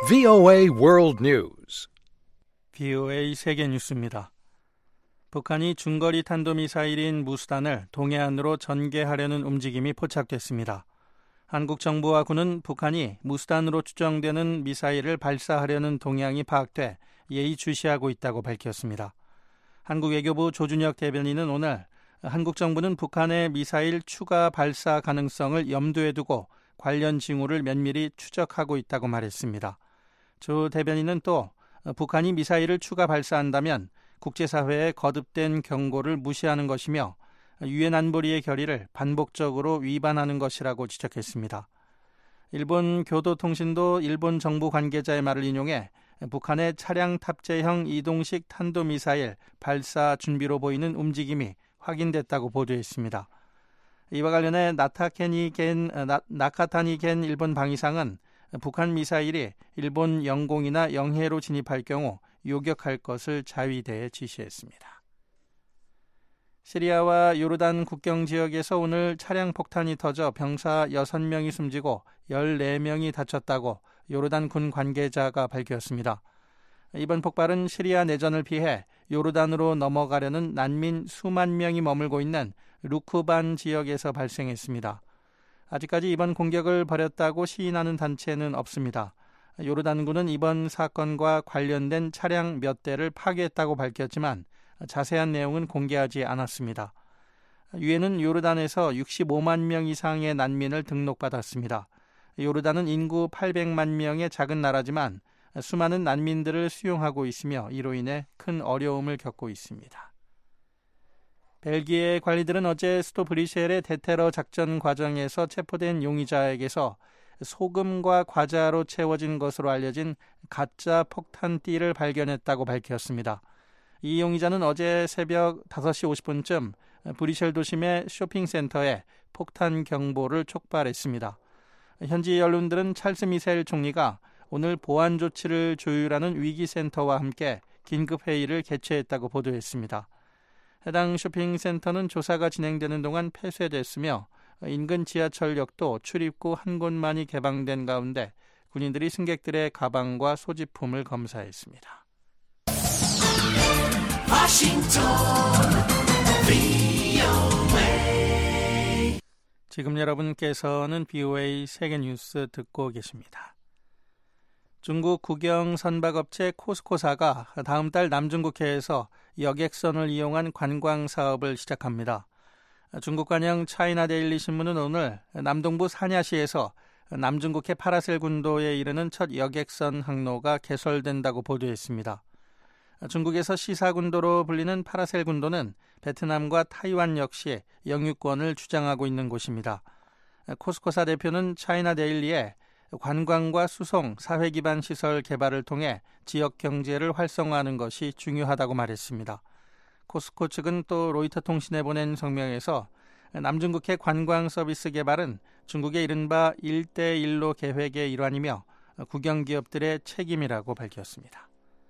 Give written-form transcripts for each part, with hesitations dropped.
VOA World News. VOA 세계 뉴스입니다. 북한이 중거리 탄도미사일인 무스탄을 동해안으로 전개하려는 움직임이 포착됐습니다. 한국 정부와 군은 북한이 무스탄으로 추정되는 미사일을 발사하려는 동향이 파악돼 예의주시하고 있다고 밝혔습니다. 한국 외교부 조준혁 대변인은 오늘 한국 정부는 북한의 미사일 추가 발사 가능성을 염두에 두고 관련 징후를 면밀히 추적하고 있다고 말했습니다. 조 대변인은 또 북한이 미사일을 추가 발사한다면 국제사회의 거듭된 경고를 무시하는 것이며 유엔 안보리의 결의를 반복적으로 위반하는 것이라고 지적했습니다. 일본 교도통신도 일본 정부 관계자의 말을 인용해 북한의 차량 탑재형 이동식 탄도미사일 발사 준비로 보이는 움직임이 확인됐다고 보도했습니다. 이와 관련해 나카타니 겐 일본 방위상은 북한 미사일이 일본 영공이나 영해로 진입할 경우 요격할 것을 자위대에 지시했습니다. 시리아와 요르단 국경 지역에서 오늘 차량 폭탄이 터져 병사 6명이 숨지고 14명이 다쳤다고 요르단 군 관계자가 밝혔습니다. 이번 폭발은 시리아 내전을 피해 요르단으로 넘어가려는 난민 수만 명이 머물고 있는 루크반 지역에서 발생했습니다. 아직까지 이번 공격을 벌였다고 시인하는 단체는 없습니다. 요르단군은 이번 사건과 관련된 차량 몇 대를 파괴했다고 밝혔지만 자세한 내용은 공개하지 않았습니다. 유엔은 요르단에서 65만 명 이상의 난민을 등록받았습니다. 요르단은 인구 800만 명의 작은 나라지만 수많은 난민들을 수용하고 있으며 이로 인해 큰 어려움을 겪고 있습니다. 벨기에 관리들은 어제 수도 브뤼셀의 대테러 작전 과정에서 체포된 용의자에게서 소금과 과자로 채워진 것으로 알려진 가짜 폭탄띠를 발견했다고 밝혔습니다. 이 용의자는 어제 새벽 5시 50분쯤 브뤼셀 도심의 쇼핑센터에 폭탄 경보를 촉발했습니다. 현지 언론들은 찰스 미셸 총리가 오늘 보안 조치를 조율하는 위기센터와 함께 긴급회의를 개최했다고 보도했습니다. 해당 쇼핑센터는 조사가 진행되는 동안 폐쇄됐으며 인근 지하철역도 출입구 한 곳만이 개방된 가운데 군인들이 승객들의 가방과 소지품을 검사했습니다. 지금 여러분께서는 VOA 세계뉴스 듣고 계십니다. 중국 국영 선박업체 코스코사가 다음 달 남중국해에서 여객선을 이용한 관광 사업을 시작합니다. 중국 관영 차이나데일리 신문은 오늘 남동부 사냐시에서 남중국해 파라셀 군도에 이르는 첫 여객선 항로가 개설된다고 보도했습니다. 중국에서 시사군도로 불리는 파라셀 군도는 베트남과 타이완 역시 영유권을 주장하고 있는 곳입니다. 코스코사 대표는 차이나데일리에 관광과 수송, 사회기반 시설 개발을 통해 지역 경제를 활성화하는 것이 중요하다고 말했습니다. 코스코 측은 또 로이터 통신에 보낸 성명에서 남중국해 관광 서비스 개발은 중국의 이른바 1대1로 계획의 일환이며 국영기업들의 책임이라고 밝혔습니다.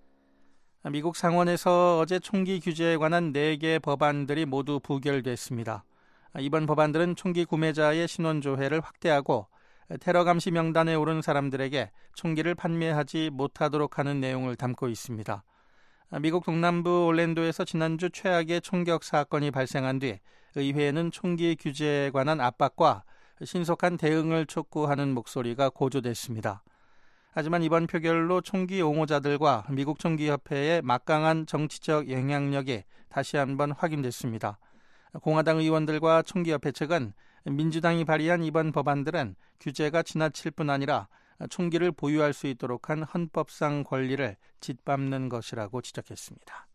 미국 상원에서 어제 총기 규제에 관한 4개 법안들이 모두 부결됐습니다. 이번 법안들은 총기 구매자의 신원조회를 확대하고 테러 감시 명단에 오른 사람들에게 총기를 판매하지 못하도록 하는 내용을 담고 있습니다. 미국 동남부 올랜도에서 지난주 최악의 총격 사건이 발생한 뒤 의회에는 총기 규제에 관한 압박과 신속한 대응을 촉구하는 목소리가 고조됐습니다. 하지만 이번 표결로 총기 옹호자들과 미국 총기협회의 막강한 정치적 영향력이 다시 한번 확인됐습니다. 공화당 의원들과 총기협회 측은 민주당이 발의한 이번 법안들은 규제가 지나칠 뿐 아니라 총기를 보유할 수 있도록 한 헌법상 권리를 짓밟는 것이라고 지적했습니다.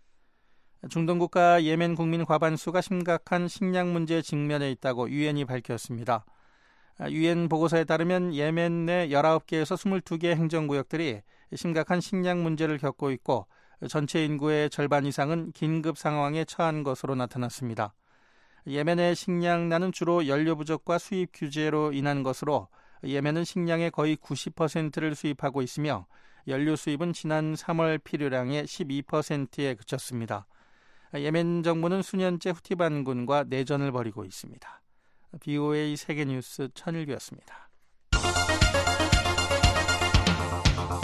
중동 국가 예멘 국민 과반수가 심각한 식량 문제에 직면해 있다고 유엔이 밝혔습니다. 유엔 보고서에 따르면 예멘 내 19개에서 22개 행정구역들이 심각한 식량 문제를 겪고 있고 전체 인구의 절반 이상은 긴급 상황에 처한 것으로 나타났습니다. 예멘의 식량난은 주로 연료 부족과 수입 규제로 인한 것으로 예멘은 식량의 거의 90%를 수입하고 있으며 연료 수입은 지난 3월 필요량의 12%에 그쳤습니다. 예멘 정부는 수년째 후티 반군과 내전을 벌이고 있습니다. VOA 세계뉴스 천일규였습니다.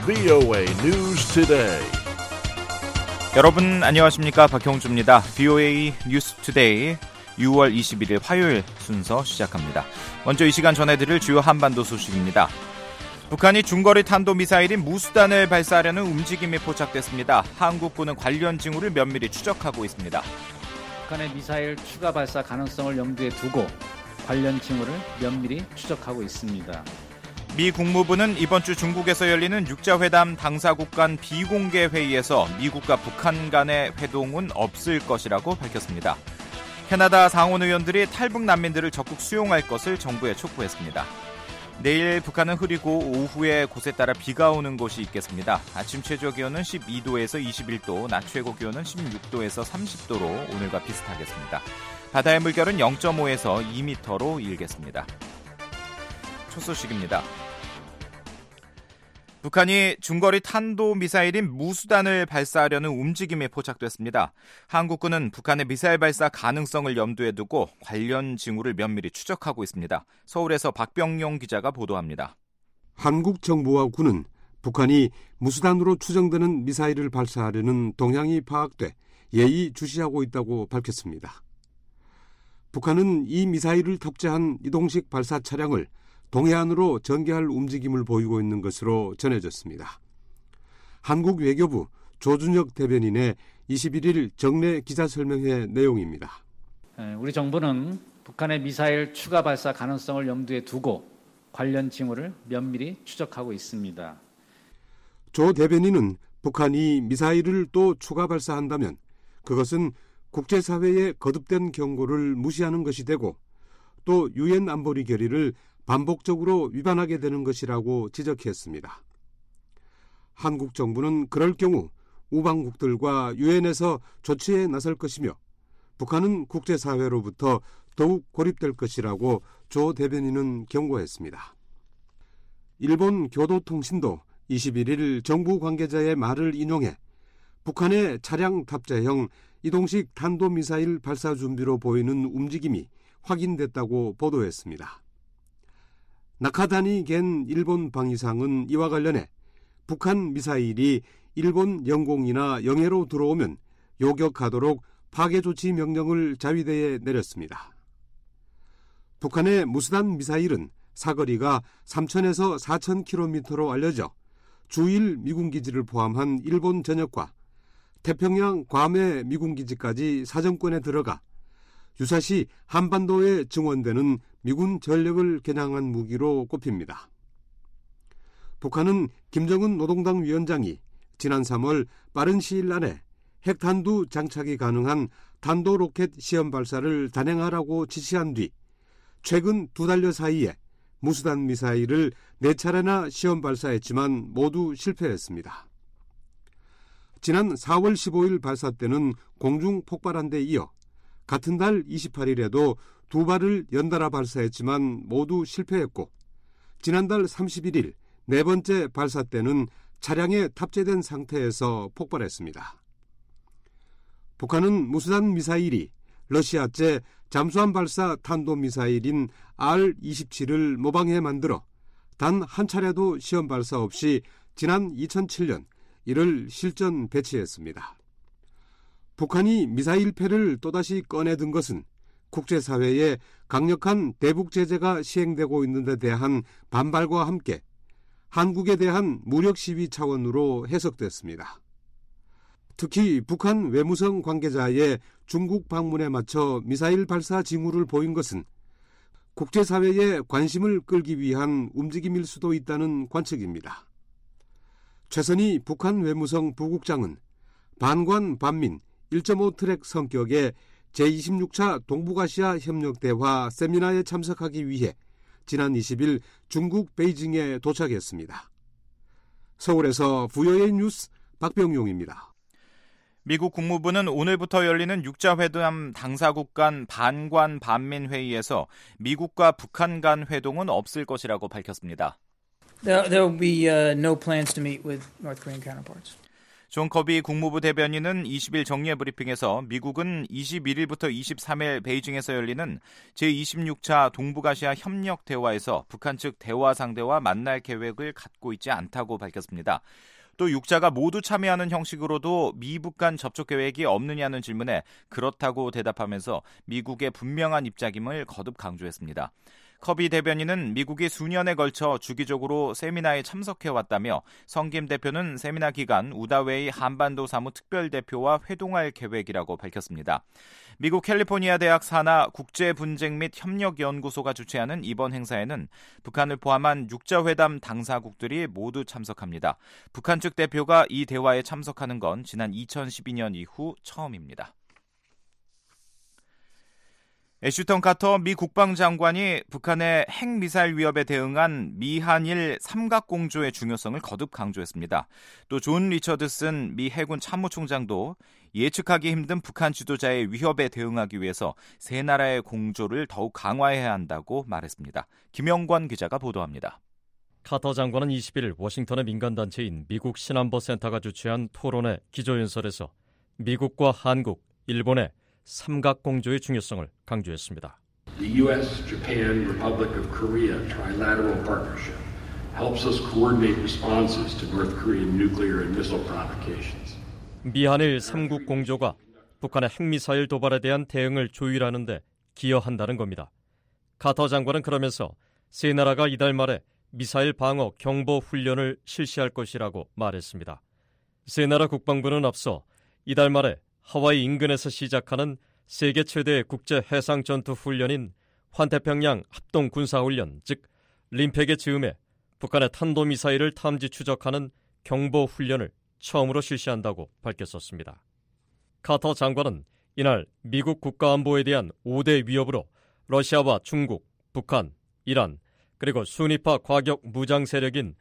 VOA News Today. 여러분 안녕하십니까? 박형주입니다. VOA 뉴스 투데이 6월 21일 화요일 순서 시작합니다. 먼저 이 시간 전해드릴 주요 한반도 소식입니다. 북한이 중거리 탄도미사일인 무수단을 발사하려는 움직임이 포착됐습니다. 한국군은 관련 징후를 면밀히 추적하고 있습니다. 북한의 미사일 추가 발사 가능성을 염두에 두고 관련 징후를 면밀히 추적하고 있습니다. 미 국무부는 이번 주 중국에서 열리는 육자회담 당사국 간 비공개 회의에서 미국과 북한 간의 회동은 없을 것이라고 밝혔습니다. 캐나다 상원 의원들이 탈북 난민들을 적극 수용할 것을 정부에 촉구했습니다. 내일 북한은 흐리고 오후에 곳에 따라 비가 오는 곳이 있겠습니다. 아침 최저 기온은 12도에서 21도, 낮 최고 기온은 16도에서 30도로 오늘과 비슷하겠습니다. 바다의 물결은 0.5에서 2m로 일겠습니다. 첫 소식입니다. 북한이 중거리 탄도미사일인 무수단을 발사하려는 움직임이 포착됐습니다. 한국군은 북한의 미사일 발사 가능성을 염두에 두고 관련 징후를 면밀히 추적하고 있습니다. 서울에서 박병용 기자가 보도합니다. 한국 정부와 군은 북한이 무수단으로 추정되는 미사일을 발사하려는 동향이 파악돼 예의주시하고 있다고 밝혔습니다. 북한은 이 미사일을 탑재한 이동식 발사 차량을 동해안으로 전개할 움직임을 보이고 있는 것으로 전해졌습니다. 한국 외교부 조준혁 대변인의 21일 정례 기자설명회 내용입니다. 우리 정부는 북한의 미사일 추가 발사 가능성을 염두에 두고 관련 징후를 면밀히 추적하고 있습니다. 조 대변인은 북한이 미사일을 또 추가 발사한다면 그것은 국제사회의 거듭된 경고를 무시하는 것이 되고 또 유엔 안보리 결의를 반복적으로 위반하게 되는 것이라고 지적했습니다. 한국 정부는 그럴 경우 우방국들과 유엔에서 조치에 나설 것이며 북한은 국제사회로부터 더욱 고립될 것이라고 조 대변인은 경고했습니다. 일본 교도통신도 21일 정부 관계자의 말을 인용해 북한의 차량 탑재형 이동식 탄도미사일 발사 준비로 보이는 움직임이 확인됐다고 보도했습니다. 나카다니 겐 일본 방위상은 이와 관련해 북한 미사일이 일본 영공이나 영해로 들어오면 요격하도록 파괴 조치 명령을 자위대에 내렸습니다. 북한의 무수단 미사일은 사거리가 3,000에서 4,000km로 알려져 주일 미군기지를 포함한 일본 전역과 태평양 괌해 미군기지까지 사정권에 들어가 유사시 한반도에 증원되는 미군 전력을 겨냥한 무기로 꼽힙니다. 북한은 김정은 노동당 위원장이 지난 3월 빠른 시일 안에 핵탄두 장착이 가능한 탄도로켓 시험 발사를 단행하라고 지시한 뒤 최근 2달여 사이에 무수단 미사일을 4차례나 시험 발사했지만 모두 실패했습니다. 지난 4월 15일 발사 때는 공중 폭발한 데 이어 같은 달 28일에도 2발을 연달아 발사했지만 모두 실패했고 지난달 31일 네 번째 발사 때는 차량에 탑재된 상태에서 폭발했습니다. 북한은 무수단 미사일이 러시아제 잠수함 발사 탄도미사일인 R-27을 모방해 만들어 단 한 차례도 시험 발사 없이 지난 2007년 이를 실전 배치했습니다. 북한이 미사일패를 또다시 꺼내든 것은 국제사회에 강력한 대북 제재가 시행되고 있는 데 대한 반발과 함께 한국에 대한 무력 시위 차원으로 해석됐습니다. 특히 북한 외무성 관계자의 중국 방문에 맞춰 미사일 발사 징후를 보인 것은 국제사회의 관심을 끌기 위한 움직임일 수도 있다는 관측입니다. 최선희 북한 외무성 부국장은 반관 반민 1.5 트랙 성격의 제26차 동북아시아 협력대화 세미나에 참석하기 위해 지난 20일 중국 베이징에 도착했습니다. 서울에서 VOA 뉴스 박병용입니다. 미국 국무부는 오늘부터 열리는 육자회담 당사국 간 반관 반민 회의에서 미국과 북한 간 회동은 없을 것이라고 밝혔습니다. There will be no plans to meet with North Korean counterparts. 존 커비 국무부 대변인은 20일 정례 브리핑에서 미국은 21일부터 23일 베이징에서 열리는 제26차 동북아시아 협력 대화에서 북한 측 대화 상대와 만날 계획을 갖고 있지 않다고 밝혔습니다. 또 육자가 모두 참여하는 형식으로도 미북 간 접촉 계획이 없느냐는 질문에 그렇다고 대답하면서 미국의 분명한 입장임을 거듭 강조했습니다. 커비 대변인은 미국이 수년에 걸쳐 주기적으로 세미나에 참석해왔다며 성김 대표는 세미나 기간 우다웨이 한반도 사무 특별대표와 회동할 계획이라고 밝혔습니다. 미국 캘리포니아 대학 산하 국제분쟁 및 협력연구소가 주최하는 이번 행사에는 북한을 포함한 육자회담 당사국들이 모두 참석합니다. 북한 측 대표가 이 대화에 참석하는 건 지난 2012년 이후 처음입니다. 애슈턴 카터 미 국방장관이 북한의 핵미사일 위협에 대응한 미한일 삼각공조의 중요성을 거듭 강조했습니다. 또 존 리처드슨 미 해군 참모총장도 예측하기 힘든 북한 지도자의 위협에 대응하기 위해서 세 나라의 공조를 더욱 강화해야 한다고 말했습니다. 김영권 기자가 보도합니다. 카터 장관은 20일 워싱턴의 민간단체인 미국 신안보 센터가 주최한 토론회 기조연설에서 미국과 한국, 일본의 삼각공조의 중요성을 강조했습니다. The U.S., Japan, Republic of Korea trilateral partnership helps us coordinate responses to North Korean nuclear and missile provocations. 미한일 3국 공조가 북한의 핵미사일 도발에 대한 대응을 조율하는 데 기여한다는 겁니다. 카터 장관은 그러면서 세 나라가 이달 말에 미사일 방어 경보 훈련을 실시할 것이라고 말했습니다. 세 나라 국방부는 앞서 이달 말에 하와이 인근에서 시작하는 세계 최대의 국제 해상 전투 훈련인 환태평양 합동 군사훈련, 즉 림팩의 즈음에 북한의 탄도미사일을 탐지 추적하는 경보 훈련을 처음으로 실시한다고 밝혔었습니다. 카터 장관은 이날 미국 국가안보에 대한 5대 위협으로 러시아와 중국, 북한, 이란, 그리고 순위파 과격 무장 세력인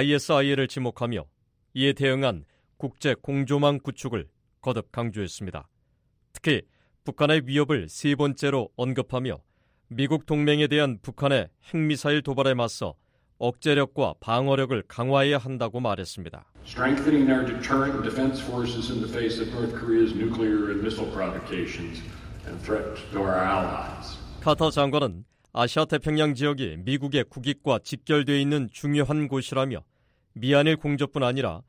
ISIL을 지목하며 이에 대응한 국제 공조망 구축을 거듭 강조했습니다. 특히 북한의 위협을 세 번째로 언급하며 미국 동맹에 대한 북한의 핵미사일 도발에 맞서 억제력과 방어력을 강화해야 한다고 말했습니다. Strengthening our deterrent and defense forces in the face of North Korea's nuclear and missile provocations and threats to our allies. 카터 장관은 아시아 태평양 지역이 미국의 국익과 직결되어 있는 중요한 곳이라며 미한일 공조뿐 아니라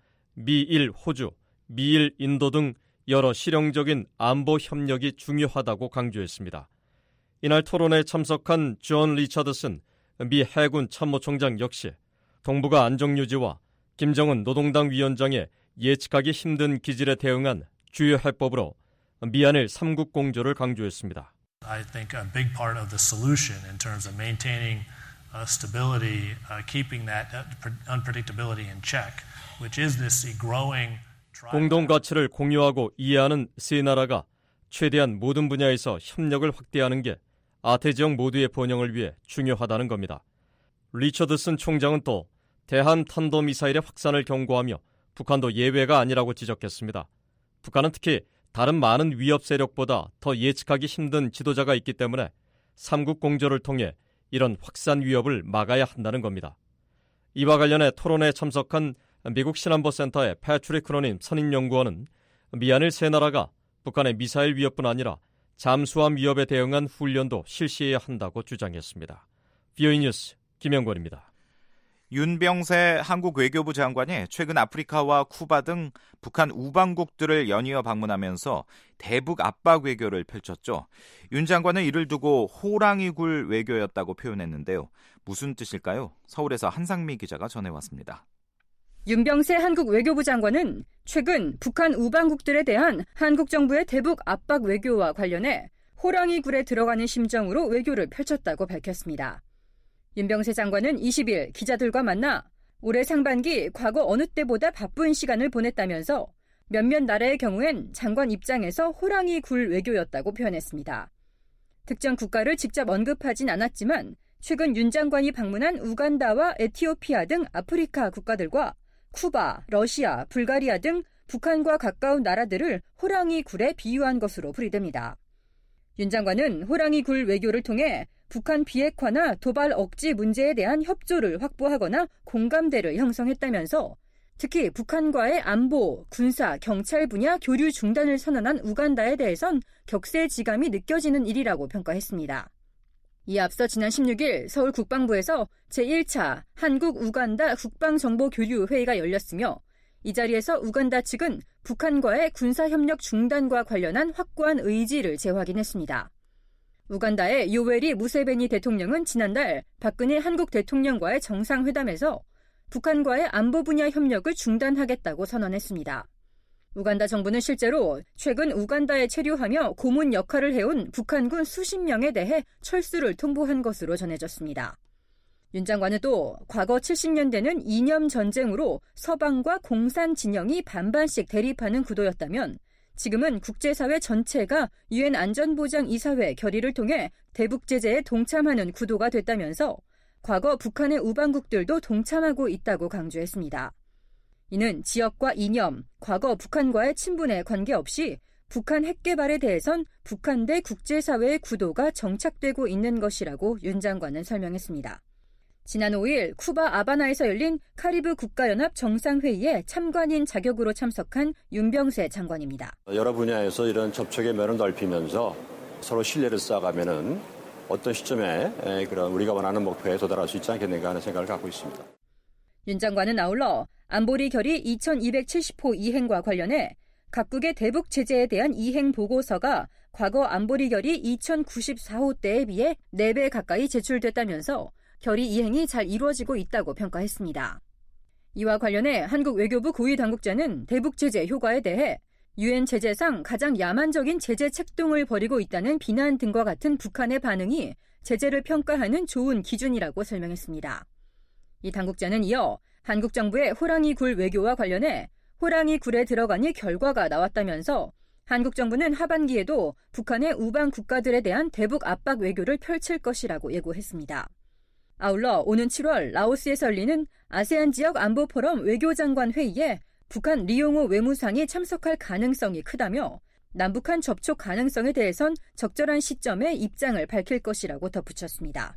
미일 호주, 미일 인도 등 여러 실용적인 안보 협력이 중요하다고 강조했습니다. 이날 토론에 참석한 존 리처드슨 미 해군 참모총장 역시 동북아 안정유지와 김정은 노동당 위원장의 예측하기 힘든 기질에 대응한 주요 해법으로 미한일 3국 공조를 강조했습니다. I think a big part of the solution in terms of maintaining stability, keeping that unpredictability in check, which is this growing 공동 가치를 공유하고 이해하는 세 나라가 최대한 모든 분야에서 협력을 확대하는 게 아태 지역 모두의 번영을 위해 중요하다는 겁니다. 리처드슨 총장은 또 대한 탄도미사일의 확산을 경고하며 북한도 예외가 아니라고 지적했습니다. 북한은 특히 다른 많은 위협 세력보다 더 예측하기 힘든 지도자가 있기 때문에 3국 공조를 통해 이런 확산 위협을 막아야 한다는 겁니다. 이와 관련해 토론에 참석한 미국 신안보센터의 패트릭 크로닌 선임연구원은 미한일 세 나라가 북한의 미사일 위협뿐 아니라 잠수함 위협에 대응한 훈련도 실시해야 한다고 주장했습니다. VOA 뉴스 김영권입니다. 윤병세 한국 외교부 장관이 최근 아프리카와 쿠바 등 북한 우방국들을 연이어 방문하면서 대북 압박 외교를 펼쳤죠. 윤 장관은 이를 두고 호랑이굴 외교였다고 표현했는데요. 무슨 뜻일까요? 서울에서 한상미 기자가 전해왔습니다. 윤병세 한국 외교부 장관은 최근 북한 우방국들에 대한 한국 정부의 대북 압박 외교와 관련해 호랑이 굴에 들어가는 심정으로 외교를 펼쳤다고 밝혔습니다. 윤병세 장관은 20일 기자들과 만나 올해 상반기 과거 어느 때보다 바쁜 시간을 보냈다면서 몇몇 나라의 경우엔 장관 입장에서 호랑이 굴 외교였다고 표현했습니다. 특정 국가를 직접 언급하진 않았지만 최근 윤 장관이 방문한 우간다와 에티오피아 등 아프리카 국가들과 쿠바, 러시아, 불가리아 등 북한과 가까운 나라들을 호랑이 굴에 비유한 것으로 풀이됩니다. 윤 장관은 호랑이 굴 외교를 통해 북한 비핵화나 도발 억지 문제에 대한 협조를 확보하거나 공감대를 형성했다면서 특히 북한과의 안보, 군사, 경찰 분야 교류 중단을 선언한 우간다에 대해선 격세지감이 느껴지는 일이라고 평가했습니다. 이에 앞서 지난 16일 서울 국방부에서 제1차 한국-우간다 국방정보교류회의가 열렸으며 이 자리에서 우간다 측은 북한과의 군사협력 중단과 관련한 확고한 의지를 재확인했습니다. 우간다의 요웨리 무세베니 대통령은 지난달 박근혜 한국 대통령과의 정상회담에서 북한과의 안보 분야 협력을 중단하겠다고 선언했습니다. 우간다 정부는 실제로 최근 우간다에 체류하며 고문 역할을 해온 북한군 수십 명에 대해 철수를 통보한 것으로 전해졌습니다. 윤 장관은 또 과거 70년대는 이념 전쟁으로 서방과 공산 진영이 반반씩 대립하는 구도였다면 지금은 국제사회 전체가 유엔 안전보장이사회 결의를 통해 대북 제재에 동참하는 구도가 됐다면서 과거 북한의 우방국들도 동참하고 있다고 강조했습니다. 이는 지역과 이념, 과거 북한과의 친분에 관계없이 북한 핵 개발에 대해선 북한 대 국제사회의 구도가 정착되고 있는 것이라고 윤 장관은 설명했습니다. 지난 5일 쿠바 아바나에서 열린 카리브 국가연합 정상회의에 참관인 자격으로 참석한 윤병세 장관입니다. 여러 분야에서 이런 접촉의 면을 넓히면서 서로 신뢰를 쌓아가면은 어떤 시점에 그런 우리가 원하는 목표에 도달할 수 있지 않겠는가 하는 생각을 갖고 있습니다. 윤 장관은 아울러 안보리 결의 2270호 이행과 관련해 각국의 대북 제재에 대한 이행 보고서가 과거 안보리 결의 2094호 때에 비해 4배 가까이 제출됐다면서 결의 이행이 잘 이루어지고 있다고 평가했습니다. 이와 관련해 한국 외교부 고위 당국자는 대북 제재 효과에 대해 유엔 제재상 가장 야만적인 제재 책동을 벌이고 있다는 비난 등과 같은 북한의 반응이 제재를 평가하는 좋은 기준이라고 설명했습니다. 이 당국자는 이어 한국 정부의 호랑이 굴 외교와 관련해 호랑이 굴에 들어가니 결과가 나왔다면서 한국 정부는 하반기에도 북한의 우방 국가들에 대한 대북 압박 외교를 펼칠 것이라고 예고했습니다. 아울러 오는 7월 라오스에서 열리는 아세안 지역 안보 포럼 외교장관 회의에 북한 리용호 외무상이 참석할 가능성이 크다며 남북한 접촉 가능성에 대해선 적절한 시점에 입장을 밝힐 것이라고 덧붙였습니다.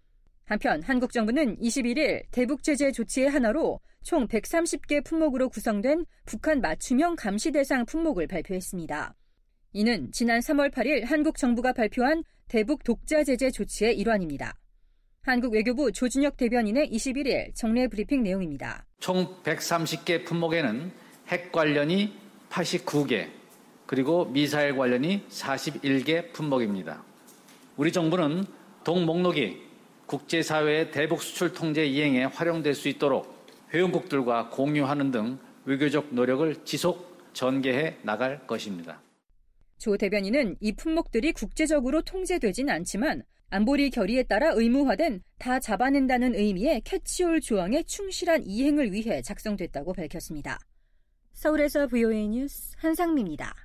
한편 한국 정부는 21일 대북 제재 조치의 하나로 총 130개 품목으로 구성된 북한 맞춤형 감시 대상 품목을 발표했습니다. 이는 지난 3월 8일 한국 정부가 발표한 대북 독자 제재 조치의 일환입니다. 한국 외교부 조준혁 대변인의 21일 정례 브리핑 내용입니다. 총 130개 품목에는 핵 관련이 89개, 그리고 미사일 관련이 41개 품목입니다. 우리 정부는 동 목록이 국제사회의 대북 수출 통제 이행에 활용될 수 있도록 회원국들과 공유하는 등 외교적 노력을 지속 전개해 나갈 것입니다. 조 대변인은 이 품목들이 국제적으로 통제되진 않지만 안보리 결의에 따라 의무화된 다 잡아낸다는 의미의 캐치올 조항의 충실한 이행을 위해 작성됐다고 밝혔습니다. 서울에서 VOA 뉴스 한상미입니다.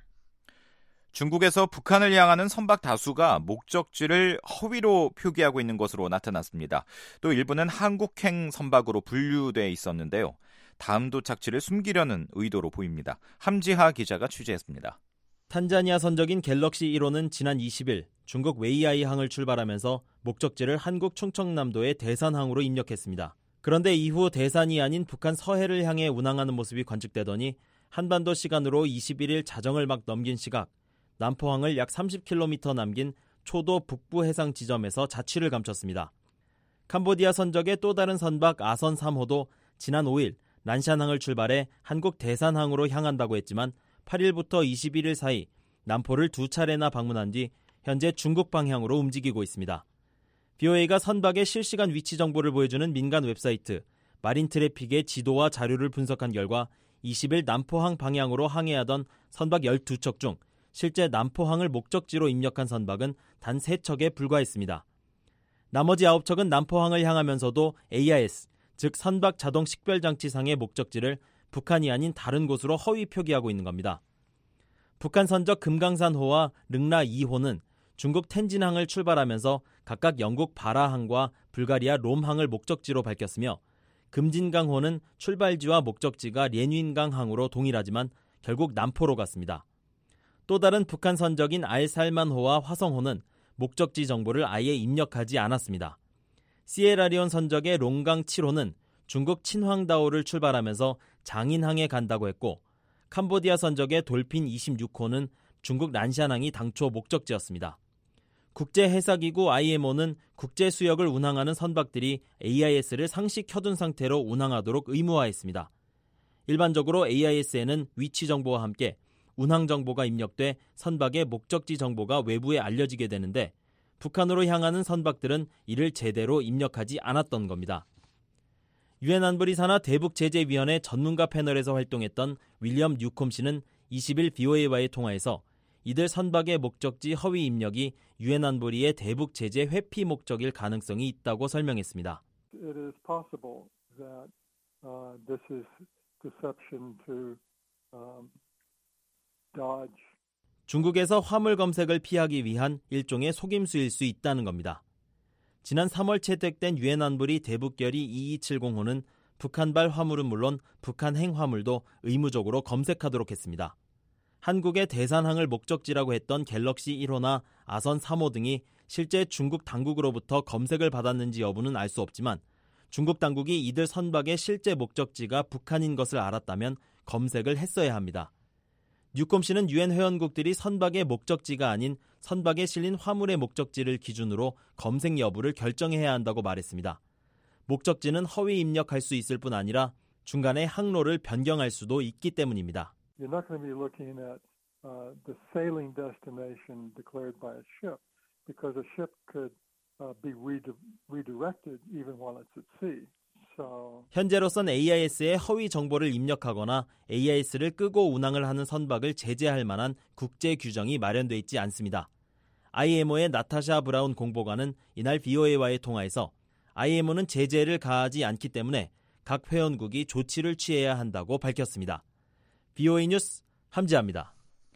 중국에서 북한을 향하는 선박 다수가 목적지를 허위로 표기하고 있는 것으로 나타났습니다. 또 일부는 한국행 선박으로 분류돼 있었는데요. 다음 도착지를 숨기려는 의도로 보입니다. 함지하 기자가 취재했습니다. 탄자니아 선적인 갤럭시 1호는 지난 20일 중국 웨이아이항을 출발하면서 목적지를 한국 충청남도의 대산항으로 입력했습니다. 그런데 이후 대산이 아닌 북한 서해를 향해 운항하는 모습이 관측되더니 한반도 시간으로 21일 자정을 막 넘긴 시각 남포항을 약 30km 남긴 초도 북부 해상 지점에서 자취를 감췄습니다. 캄보디아 선적의 또 다른 선박 아선 3호도 지난 5일 란샨항을 출발해 한국 대산항으로 향한다고 했지만 8일부터 21일 사이 남포를 2차례나 방문한 뒤 현재 중국 방향으로 움직이고 있습니다. BOA가 선박의 실시간 위치 정보를 보여주는 민간 웹사이트 마린트래픽의 지도와 자료를 분석한 결과 20일 남포항 방향으로 항해하던 선박 12척 중 실제 남포항을 목적지로 입력한 선박은 단 3척에 불과했습니다. 나머지 9척은 남포항을 향하면서도 AIS, 즉 선박 자동 식별장치상의 목적지를 북한이 아닌 다른 곳으로 허위 표기하고 있는 겁니다. 북한 선적 금강산호와 릉라 2호는 중국 텐진항을 출발하면서 각각 영국 바라항과 불가리아 롬항을 목적지로 밝혔으며 금진강호는 출발지와 목적지가 녜윈강항으로 동일하지만 결국 남포로 갔습니다. 또 다른 북한 선적인 알살만호와 화성호는 목적지 정보를 아예 입력하지 않았습니다. 시에라리온 선적의 롱강 7호는 중국 친황다오를 출발하면서 장인항에 간다고 했고 캄보디아 선적의 돌핀 26호는 중국 난샨항이 당초 목적지였습니다. 국제해사기구 IMO는 국제수역을 운항하는 선박들이 AIS를 상시 켜둔 상태로 운항하도록 의무화했습니다. 일반적으로 AIS에는 위치 정보와 함께 운항 정보가 입력돼 선박의 목적지 정보가 외부에 알려지게 되는데 북한으로 향하는 선박들은 이를 제대로 입력하지 않았던 겁니다. 유엔 안보리 산하 대북제재위원회 전문가 패널에서 활동했던 윌리엄 뉴콤 씨는 20일 BOA와의 통화에서 이들 선박의 목적지 허위 입력이 유엔 안보리의 대북 제재 회피 목적일 가능성이 있다고 설명했습니다. It is possible that this is deception to dodge. 중국에서 화물 검색을 피하기 위한 일종의 속임수일 수 있다는 겁니다. 지난 3월 채택된 유엔 안보리 대북결의 2270호는 북한발 화물은 물론 북한행 화물도 의무적으로 검색하도록 했습니다. 한국의 대산항을 목적지라고 했던 갤럭시 1호나 아선 3호 등이 실제 중국 당국으로부터 검색을 받았는지 여부는 알 수 없지만 중국 당국이 이들 선박의 실제 목적지가 북한인 것을 알았다면 검색을 했어야 합니다. 뉴콤 씨는 유엔 회원국들이 선박의 목적지가 아닌 선박에 실린 화물의 목적지를 기준으로 검색 여부를 결정해야 한다고 말했습니다. 목적지는 허위 입력할 수 있을 뿐 아니라 중간에 항로를 변경할 수도 있기 때문입니다. You're not going to be looking at the sailing destination declared by a ship because a ship could be redirected even while it's at sea. 현재로선 AIS에 허위 정보를 입력하거나 AIS를 끄고 운항을 하는 선박을 제재할 만한 국제 규정이 마련돼 있지 않습니다. IMO의 나타샤 브라운 공보관은 이날 BOA와의 통화에서 IMO는 제재를 가하지 않기 때문에 각 회원국이 조치를 취해야 한다고 밝혔습니다. BOA 뉴스 함지아입니다.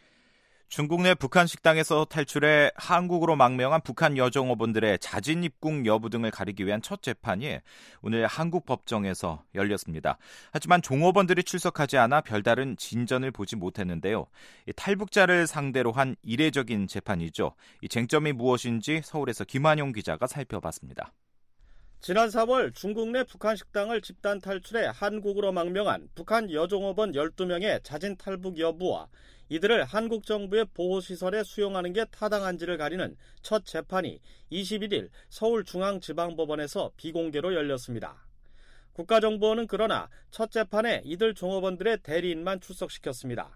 중국 내 북한 식당에서 탈출해 한국으로 망명한 북한 여종업원들의 자진 입국 여부 등을 가리기 위한 첫 재판이 오늘 한국 법정에서 열렸습니다. 하지만 종업원들이 출석하지 않아 별다른 진전을 보지 못했는데요. 탈북자를 상대로 한 이례적인 재판이죠. 이 쟁점이 무엇인지 서울에서 김한용 기자가 살펴봤습니다. 지난 3월 중국 내 북한 식당을 집단 탈출해 한국으로 망명한 북한 여종업원 12명의 자진 탈북 여부와 이들을 한국 정부의 보호시설에 수용하는 게 타당한지를 가리는 첫 재판이 21일 서울중앙지방법원에서 비공개로 열렸습니다. 국가정보원은 그러나 첫 재판에 이들 종업원들의 대리인만 출석시켰습니다.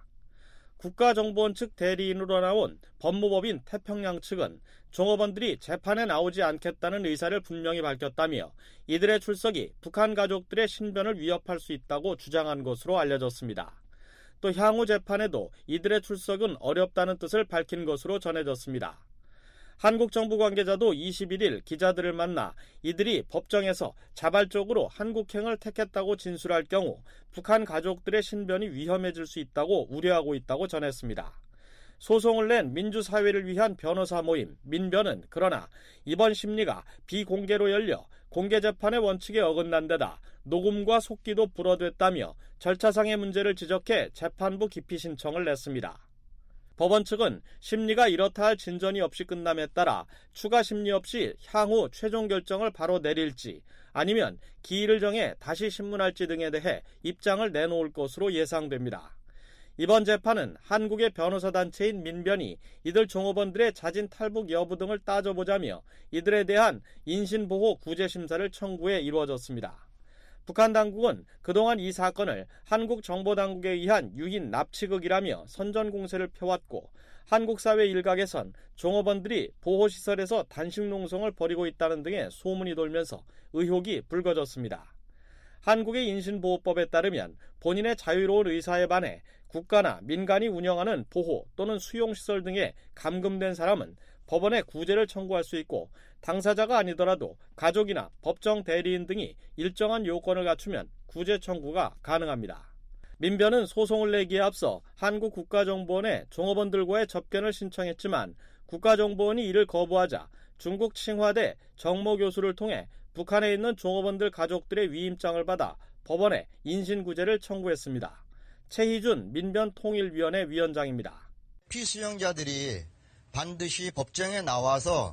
국가정보원 측 대리인으로 나온 법무법인 태평양 측은 종업원들이 재판에 나오지 않겠다는 의사를 분명히 밝혔다며 이들의 출석이 북한 가족들의 신변을 위협할 수 있다고 주장한 것으로 알려졌습니다. 또 향후 재판에도 이들의 출석은 어렵다는 뜻을 밝힌 것으로 전해졌습니다. 한국 정부 관계자도 21일 기자들을 만나 이들이 법정에서 자발적으로 한국행을 택했다고 진술할 경우 북한 가족들의 신변이 위험해질 수 있다고 우려하고 있다고 전했습니다. 소송을 낸 민주사회를 위한 변호사 모임 민변은 그러나 이번 심리가 비공개로 열려 공개재판의 원칙에 어긋난 데다 녹음과 속기도 불어됐다며 절차상의 문제를 지적해 재판부 기피 신청을 냈습니다. 법원 측은 심리가 이렇다 할 진전이 없이 끝남에 따라 추가 심리 없이 향후 최종 결정을 바로 내릴지 아니면 기일을 정해 다시 신문할지 등에 대해 입장을 내놓을 것으로 예상됩니다. 이번 재판은 한국의 변호사단체인 민변이 이들 종업원들의 자진 탈북 여부 등을 따져보자며 이들에 대한 인신보호 구제심사를 청구해 이루어졌습니다. 북한 당국은 그동안 이 사건을 한국 정보당국에 의한 유인 납치극이라며 선전공세를 펴왔고 한국 사회 일각에선 종업원들이 보호시설에서 단식농성을 벌이고 있다는 등의 소문이 돌면서 의혹이 불거졌습니다. 한국의 인신보호법에 따르면 본인의 자유로운 의사에 반해 국가나 민간이 운영하는 보호 또는 수용시설 등에 감금된 사람은 법원에 구제를 청구할 수 있고 당사자가 아니더라도 가족이나 법정 대리인 등이 일정한 요건을 갖추면 구제 청구가 가능합니다. 민변은 소송을 내기에 앞서 한국 국가정보원에 종업원들과의 접견을 신청했지만 국가정보원이 이를 거부하자 중국 칭화대 정모 교수를 통해 북한에 있는 종업원들 가족들의 위임장을 받아 법원에 인신구제를 청구했습니다. 최희준 민변통일위원회 위원장입니다. 피수용자들이 반드시 법정에 나와서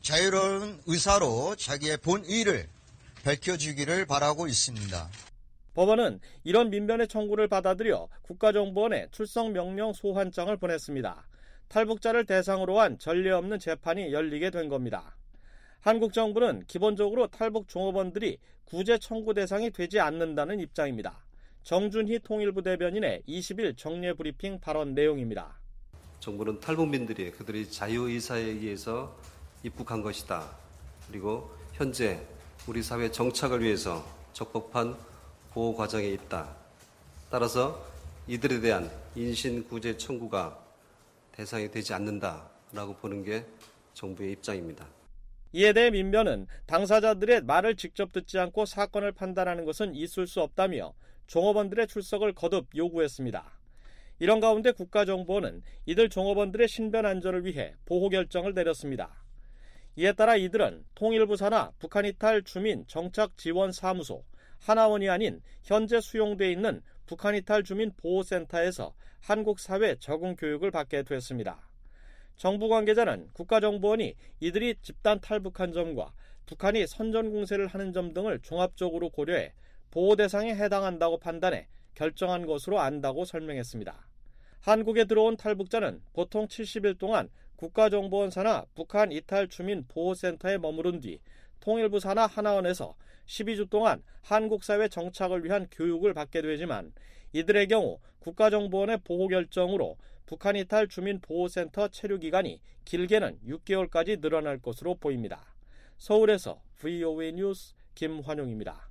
자유로운 의사로 자기의 본의를 밝혀주기를 바라고 있습니다. 법원은 이런 민변의 청구를 받아들여 국가정보원에 출석명령 소환장을 보냈습니다. 탈북자를 대상으로 한 전례 없는 재판이 열리게 된 겁니다. 한국 정부는 기본적으로 탈북 종업원들이 구제 청구 대상이 되지 않는다는 입장입니다. 정준희 통일부 대변인의 20일 정례 브리핑 발언 내용입니다. 정부는 탈북민들이 그들의 자유의사에 의해서 입국한 것이다. 그리고 현재 우리 사회 정착을 위해서 적법한 보호 과정에 있다. 따라서 이들에 대한 인신 구제 청구가 대상이 되지 않는다라고 보는 게 정부의 입장입니다. 이에 대해 민변은 당사자들의 말을 직접 듣지 않고 사건을 판단하는 것은 있을 수 없다며 종업원들의 출석을 거듭 요구했습니다. 이런 가운데 국가정보원은 이들 종업원들의 신변 안전을 위해 보호 결정을 내렸습니다. 이에 따라 이들은 통일부 산하 북한 이탈 주민 정착 지원 사무소 하나원이 아닌 현재 수용돼 있는 북한 이탈 주민 보호센터에서 한국 사회 적응 교육을 받게 됐습니다. 정부 관계자는 국가정보원이 이들이 집단 탈북한 점과 북한이 선전 공세를 하는 점 등을 종합적으로 고려해 보호 대상에 해당한다고 판단해 결정한 것으로 안다고 설명했습니다. 한국에 들어온 탈북자는 보통 70일 동안 국가정보원 산하 북한 이탈 주민 보호센터에 머무른 뒤 통일부 산하 하나원에서 12주 동안 한국 사회 정착을 위한 교육을 받게 되지만 이들의 경우 국가정보원의 보호 결정으로 북한 이탈 주민 보호센터 체류 기간이 길게는 6개월까지 늘어날 것으로 보입니다. 서울에서 VOA 뉴스 김환용입니다.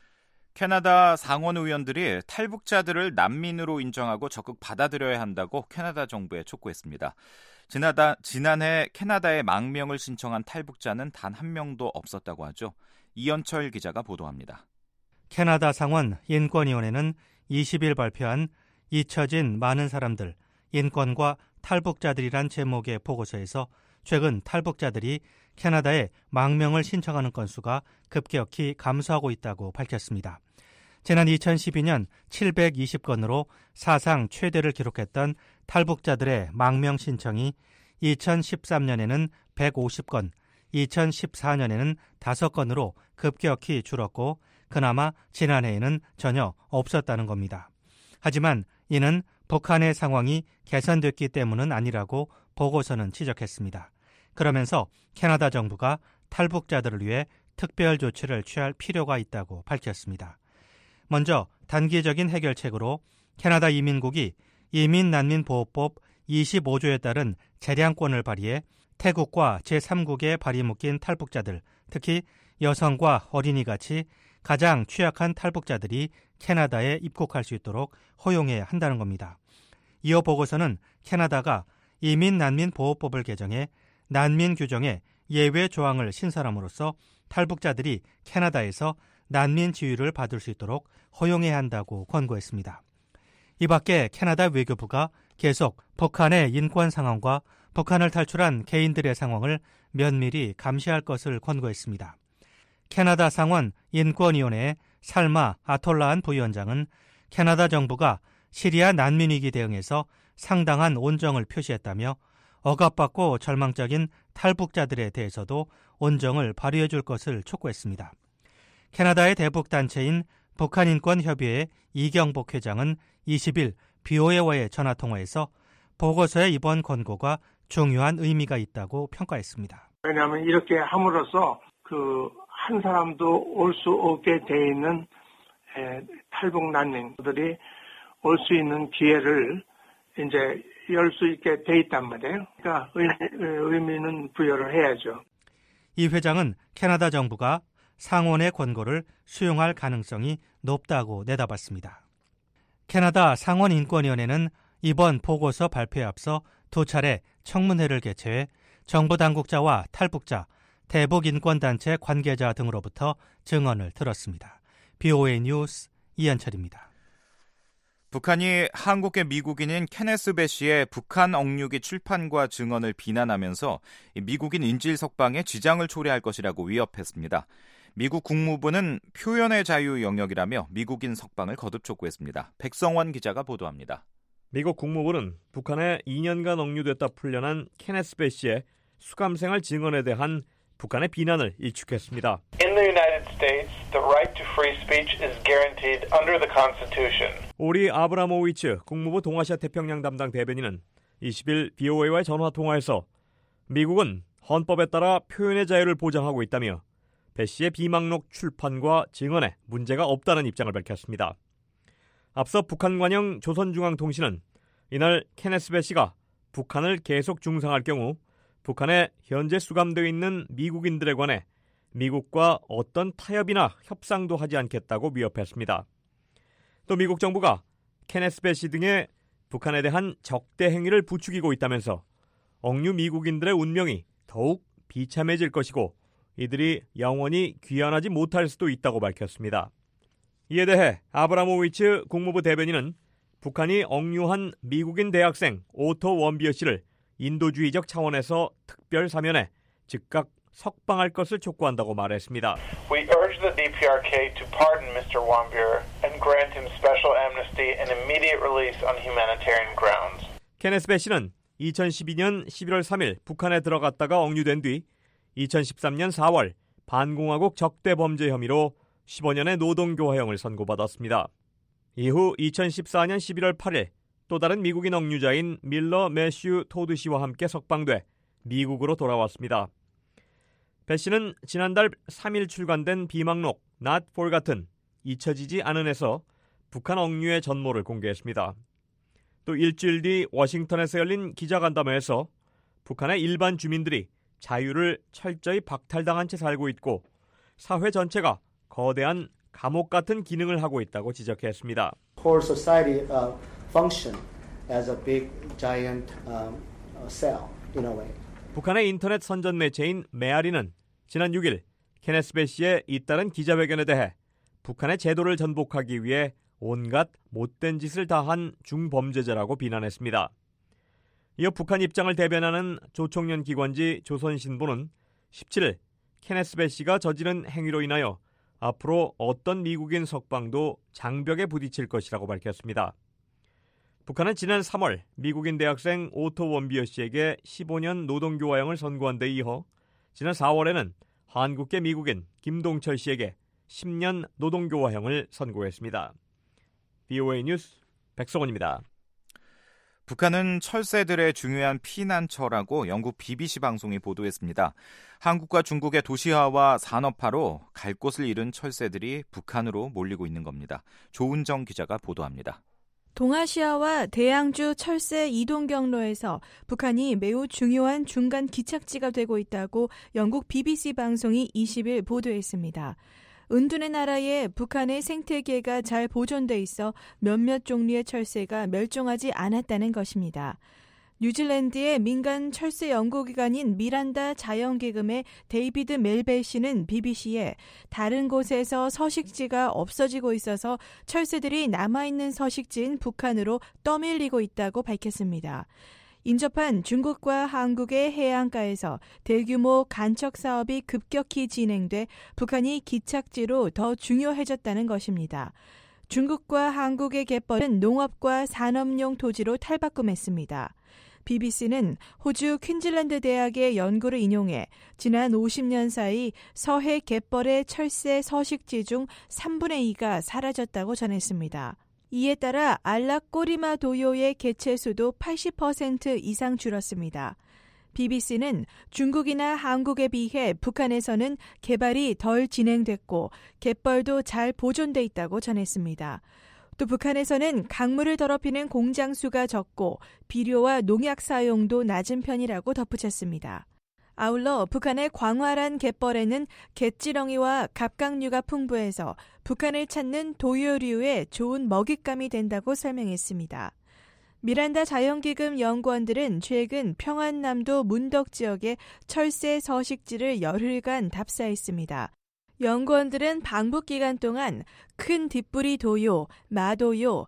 캐나다 상원 의원들이 탈북자들을 난민으로 인정하고 적극 받아들여야 한다고 캐나다 정부에 촉구했습니다. 지난해 캐나다에 망명을 신청한 탈북자는 단 한 명도 없었다고 하죠. 이현철 기자가 보도합니다. 캐나다 상원 인권위원회는 20일 발표한 잊혀진 많은 사람들, 인권과 탈북자들이란 제목의 보고서에서 최근 탈북자들이 캐나다에 망명을 신청하는 건수가 급격히 감소하고 있다고 밝혔습니다. 지난 2012년 720건으로 사상 최대를 기록했던 탈북자들의 망명 신청이 2013년에는 150건, 2014년에는 5건으로 급격히 줄었고 그나마 지난해에는 전혀 없었다는 겁니다. 하지만 이는 북한의 상황이 개선됐기 때문은 아니라고 보고서는 지적했습니다. 그러면서 캐나다 정부가 탈북자들을 위해 특별 조치를 취할 필요가 있다고 밝혔습니다. 먼저 단기적인 해결책으로 캐나다 이민국이 이민난민보호법 25조에 따른 재량권을 발휘해 태국과 제3국에 발이 묶인 탈북자들, 특히 여성과 어린이같이 가장 취약한 탈북자들이 캐나다에 입국할 수 있도록 허용해야 한다는 겁니다. 이어 보고서는 캐나다가 이민난민보호법을 개정해 난민 규정에 예외 조항을 신설함으로써 탈북자들이 캐나다에서 난민 지위를 받을 수 있도록 허용해야 한다고 권고했습니다. 이 밖에 캐나다 외교부가 계속 북한의 인권 상황과 북한을 탈출한 개인들의 상황을 면밀히 감시할 것을 권고했습니다. 캐나다 상원 인권위원회의 살마 아톨라한 부위원장은 캐나다 정부가 시리아 난민위기 대응에서 상당한 온정을 표시했다며 억압받고 절망적인 탈북자들에 대해서도 온정을 발휘해 줄 것을 촉구했습니다. 캐나다의 대북단체인 북한인권협의회 이경복 회장은 20일 BOA와의 전화통화에서 보고서의 이번 권고가 중요한 의미가 있다고 평가했습니다. 왜냐하면 이렇게 함으로써 한 사람도 올 수 없게 돼 있는 탈북 난민들이 올 수 있는 기회를 이제 열 수 있게 돼 있단 말이에요. 그러니까 의미는 부여를 해야죠. 이 회장은 캐나다 정부가 상원의 권고를 수용할 가능성이 높다고 내다봤습니다. 캐나다 상원인권위원회는 이번 보고서 발표에 앞서 2차례 청문회를 개최해 정부 당국자와 탈북자, 대북인권단체 관계자 등으로부터 증언을 들었습니다. BOA 뉴스 이현철입니다. 북한이 한국계 미국인인 케네스 배시의 북한 억류기 출판과 증언을 비난하면서 미국인 인질 석방에 지장을 초래할 것이라고 위협했습니다. 미국 국무부는 표현의 자유 영역이라며 미국인 석방을 거듭 촉구했습니다. 백성원 기자가 보도합니다. 미국 국무부는 북한에 2년간 억류됐다 풀려난 케네스 배시의 수감생활 증언에 대한 북한의 비난을 일축했습니다. In the United States, the right to free speech is guaranteed under the Constitution. 오리 아브라모위츠 국무부 동아시아 태평양 담당 대변인은 20일 BOA와의 전화 통화에서 미국은 헌법에 따라 표현의 자유를 보장하고 있다며 배 씨의 비망록 출판과 증언에 문제가 없다는 입장을 밝혔습니다. 앞서 북한 관영 조선중앙통신은 이날 케네스 배 씨가 북한을 계속 중상할 경우 북한에 현재 수감되어 있는 미국인들에 관해 미국과 어떤 타협이나 협상도 하지 않겠다고 위협했습니다. 또 미국 정부가 케네스 배 씨 등의 북한에 대한 적대 행위를 부추기고 있다면서 억류 미국인들의 운명이 더욱 비참해질 것이고 이들이 영원히 귀환하지 못할 수도 있다고 밝혔습니다. 이에 대해 아브라모위츠 국무부 대변인은 북한이 억류한 미국인 대학생 오토 원비어 씨를 인도주의적 차원에서 특별 사면에 즉각 석방할 것을 촉구한다고 말했습니다. We urge the DPRK to pardon Mr. Wombier and grant him special amnesty and immediate release on humanitarian grounds. 케네스 배 씨는 2012년 11월 3일 북한에 들어갔다가 억류된 뒤 2013년 4월 반공화국 적대 범죄 혐의로 15년의 노동교화형을 선고받았습니다. 이후 2014년 11월 8일 또 다른 미국인 억류자인 밀러 매슈 토드 씨와 함께 석방돼 미국으로 돌아왔습니다. 배 씨는 지난달 3일 출간된 비망록 Not Forgotten, 잊혀지지 않은에서 북한 억류의 전모를 공개했습니다. 또 일주일 뒤 워싱턴에서 열린 기자간담회에서 북한의 일반 주민들이 자유를 철저히 박탈당한 채 살고 있고 사회 전체가 거대한 감옥 같은 기능을 하고 있다고 지적했습니다. Whole society function as a big giant cell in a way. 북한의 인터넷 선전 매체인 메아리는 지난 6일 케네스 배 씨의 잇따른 기자회견에 대해 북한의 제도를 전복하기 위해 온갖 못된 짓을 다한 중범죄자라고 비난했습니다. 이어 북한 입장을 대변하는 조총련 기관지 조선신보는 17일 케네스 배 씨가 저지른 행위로 인하여 앞으로 어떤 미국인 석방도 장벽에 부딪힐 것이라고 밝혔습니다. 북한은 지난 3월 미국인 대학생 오토 원비어 씨에게 15년 노동교화형을 선고한 데 이어 지난 4월에는 한국계 미국인 김동철 씨에게 10년 노동교화형을 선고했습니다. BOA 뉴스 백성원입니다. 북한은 철새들의 중요한 피난처라고 영국 BBC 방송이 보도했습니다. 한국과 중국의 도시화와 산업화로 갈 곳을 잃은 철새들이 북한으로 몰리고 있는 겁니다. 조은정 기자가 보도합니다. 동아시아와 대양주 철새 이동 경로에서 북한이 매우 중요한 중간 기착지가 되고 있다고 영국 BBC 방송이 20일 보도했습니다. 은둔의 나라에 북한의 생태계가 잘 보존돼 있어 몇몇 종류의 철새가 멸종하지 않았다는 것입니다. 뉴질랜드의 민간 철새 연구기관인 미란다 자연기금의 데이비드 멜벨 씨는 BBC에 다른 곳에서 서식지가 없어지고 있어서 철새들이 남아있는 서식지인 북한으로 떠밀리고 있다고 밝혔습니다. 인접한 중국과 한국의 해안가에서 대규모 간척 사업이 급격히 진행돼 북한이 기착지로 더 중요해졌다는 것입니다. 중국과 한국의 갯벌은 농업과 산업용 토지로 탈바꿈했습니다. BBC는 호주 퀸즐랜드 대학의 연구를 인용해 지난 50년 사이 서해 갯벌의 철새 서식지 중 3분의 2가 사라졌다고 전했습니다. 이에 따라 알락꼬리마 도요의 개체수도 80% 이상 줄었습니다. BBC는 중국이나 한국에 비해 북한에서는 개발이 덜 진행됐고 갯벌도 잘 보존돼 있다고 전했습니다. 또 북한에서는 강물을 더럽히는 공장 수가 적고 비료와 농약 사용도 낮은 편이라고 덧붙였습니다. 아울러 북한의 광활한 갯벌에는 갯지렁이와 갑각류가 풍부해서 북한을 찾는 도요류의 좋은 먹잇감이 된다고 설명했습니다. 미란다 자연기금 연구원들은 최근 평안남도 문덕 지역의 철새 서식지를 열흘간 답사했습니다. 연구원들은 방북 기간 동안 큰 뒷부리 도요, 마도요,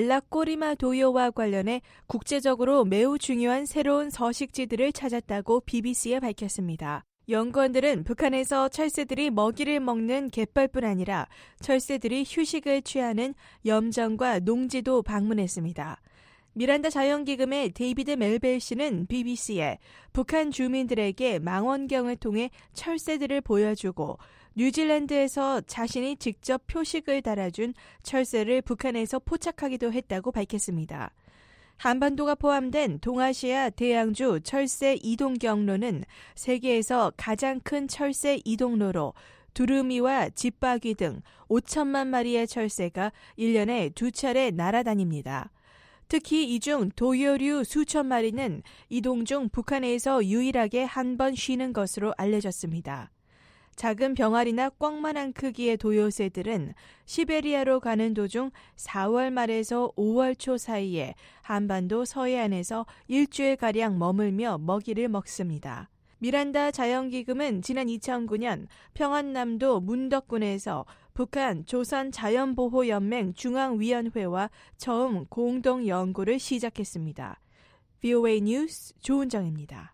알락꼬리마 도요와 관련해 국제적으로 매우 중요한 새로운 서식지들을 찾았다고 BBC에 밝혔습니다. 연구원들은 북한에서 철새들이 먹이를 먹는 갯벌뿐 아니라 철새들이 휴식을 취하는 염정과 농지도 방문했습니다. 미란다 자연기금의 데이비드 멜벨 씨는 BBC에 북한 주민들에게 망원경을 통해 철새들을 보여주고 뉴질랜드에서 자신이 직접 표식을 달아준 철새를 북한에서 포착하기도 했다고 밝혔습니다. 한반도가 포함된 동아시아 대양주 철새 이동 경로는 세계에서 가장 큰 철새 이동로로 두루미와 집바귀 등 5천만 마리의 철새가 1년에 2차례 날아다닙니다. 특히 이 중 도요류 수천 마리는 이동 중 북한에서 유일하게 한 번 쉬는 것으로 알려졌습니다. 작은 병아리나 꿩만한 크기의 도요새들은 시베리아로 가는 도중 4월 말에서 5월 초 사이에 한반도 서해안에서 일주일가량 머물며 먹이를 먹습니다. 미란다 자연기금은 지난 2009년 평안남도 문덕군에서 북한 조선자연보호연맹 중앙위원회와 처음 공동 연구를 시작했습니다. VOA 뉴스 조은정입니다.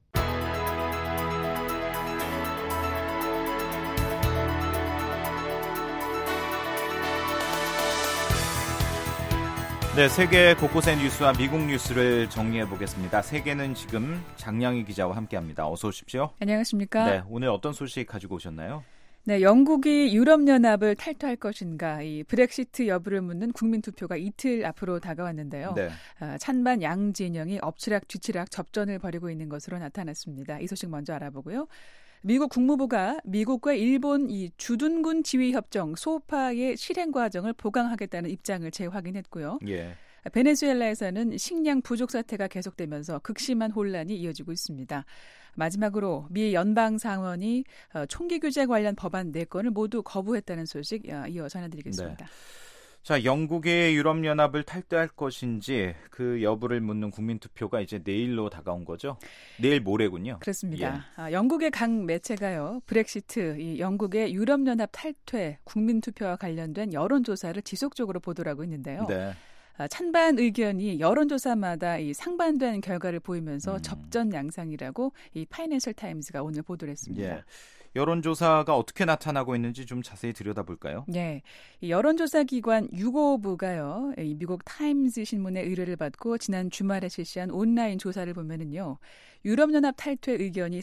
네, 세계 곳곳의 뉴스와 미국 뉴스를 정리해 보겠습니다. 세계는 지금 장량희 기자와 함께합니다. 어서 오십시오. 안녕하십니까? 네, 오늘 어떤 소식 가지고 오셨나요? 네, 영국이 유럽연합을 탈퇴할 것인가, 이 브렉시트 여부를 묻는 국민투표가 이틀 앞으로 다가왔는데요. 네. 찬반 양 진영이 엎치락 뒤치락 접전을 벌이고 있는 것으로 나타났습니다. 이 소식 먼저 알아보고요. 미국 국무부가 미국과 일본 이 주둔군 지휘협정 소파의 실행 과정을 보강하겠다는 입장을 재확인했고요. 예. 베네수엘라에서는 식량 부족 사태가 계속되면서 극심한 혼란이 이어지고 있습니다. 마지막으로 미 연방상원이 총기 규제 관련 법안 4건을 모두 거부했다는 소식 이어 전해드리겠습니다. 네. 자, 영국의 유럽연합을 탈퇴할 것인지 그 여부를 묻는 국민투표가 이제 내일로 다가온 거죠? 내일 모레군요. 그렇습니다. 예. 영국의 각 매체가요, 브렉시트, 이 영국의 유럽연합 탈퇴 국민투표와 관련된 여론조사를 지속적으로 보도하고 있는데요. 네. 찬반 의견이 여론조사마다 이 상반된 결과를 보이면서 접전 양상이라고 이 파이낸셜 타임즈가 오늘 보도를 했습니다. 예. 여론조사가 어떻게 나타나고 있는지 좀 자세히 들여다볼까요? 네, 이 여론조사 기관 유고부가요, 이 미국 타임즈 신문의 의뢰를 받고 지난 주말에 실시한 온라인 조사를 보면은요, 유럽연합 탈퇴 의견이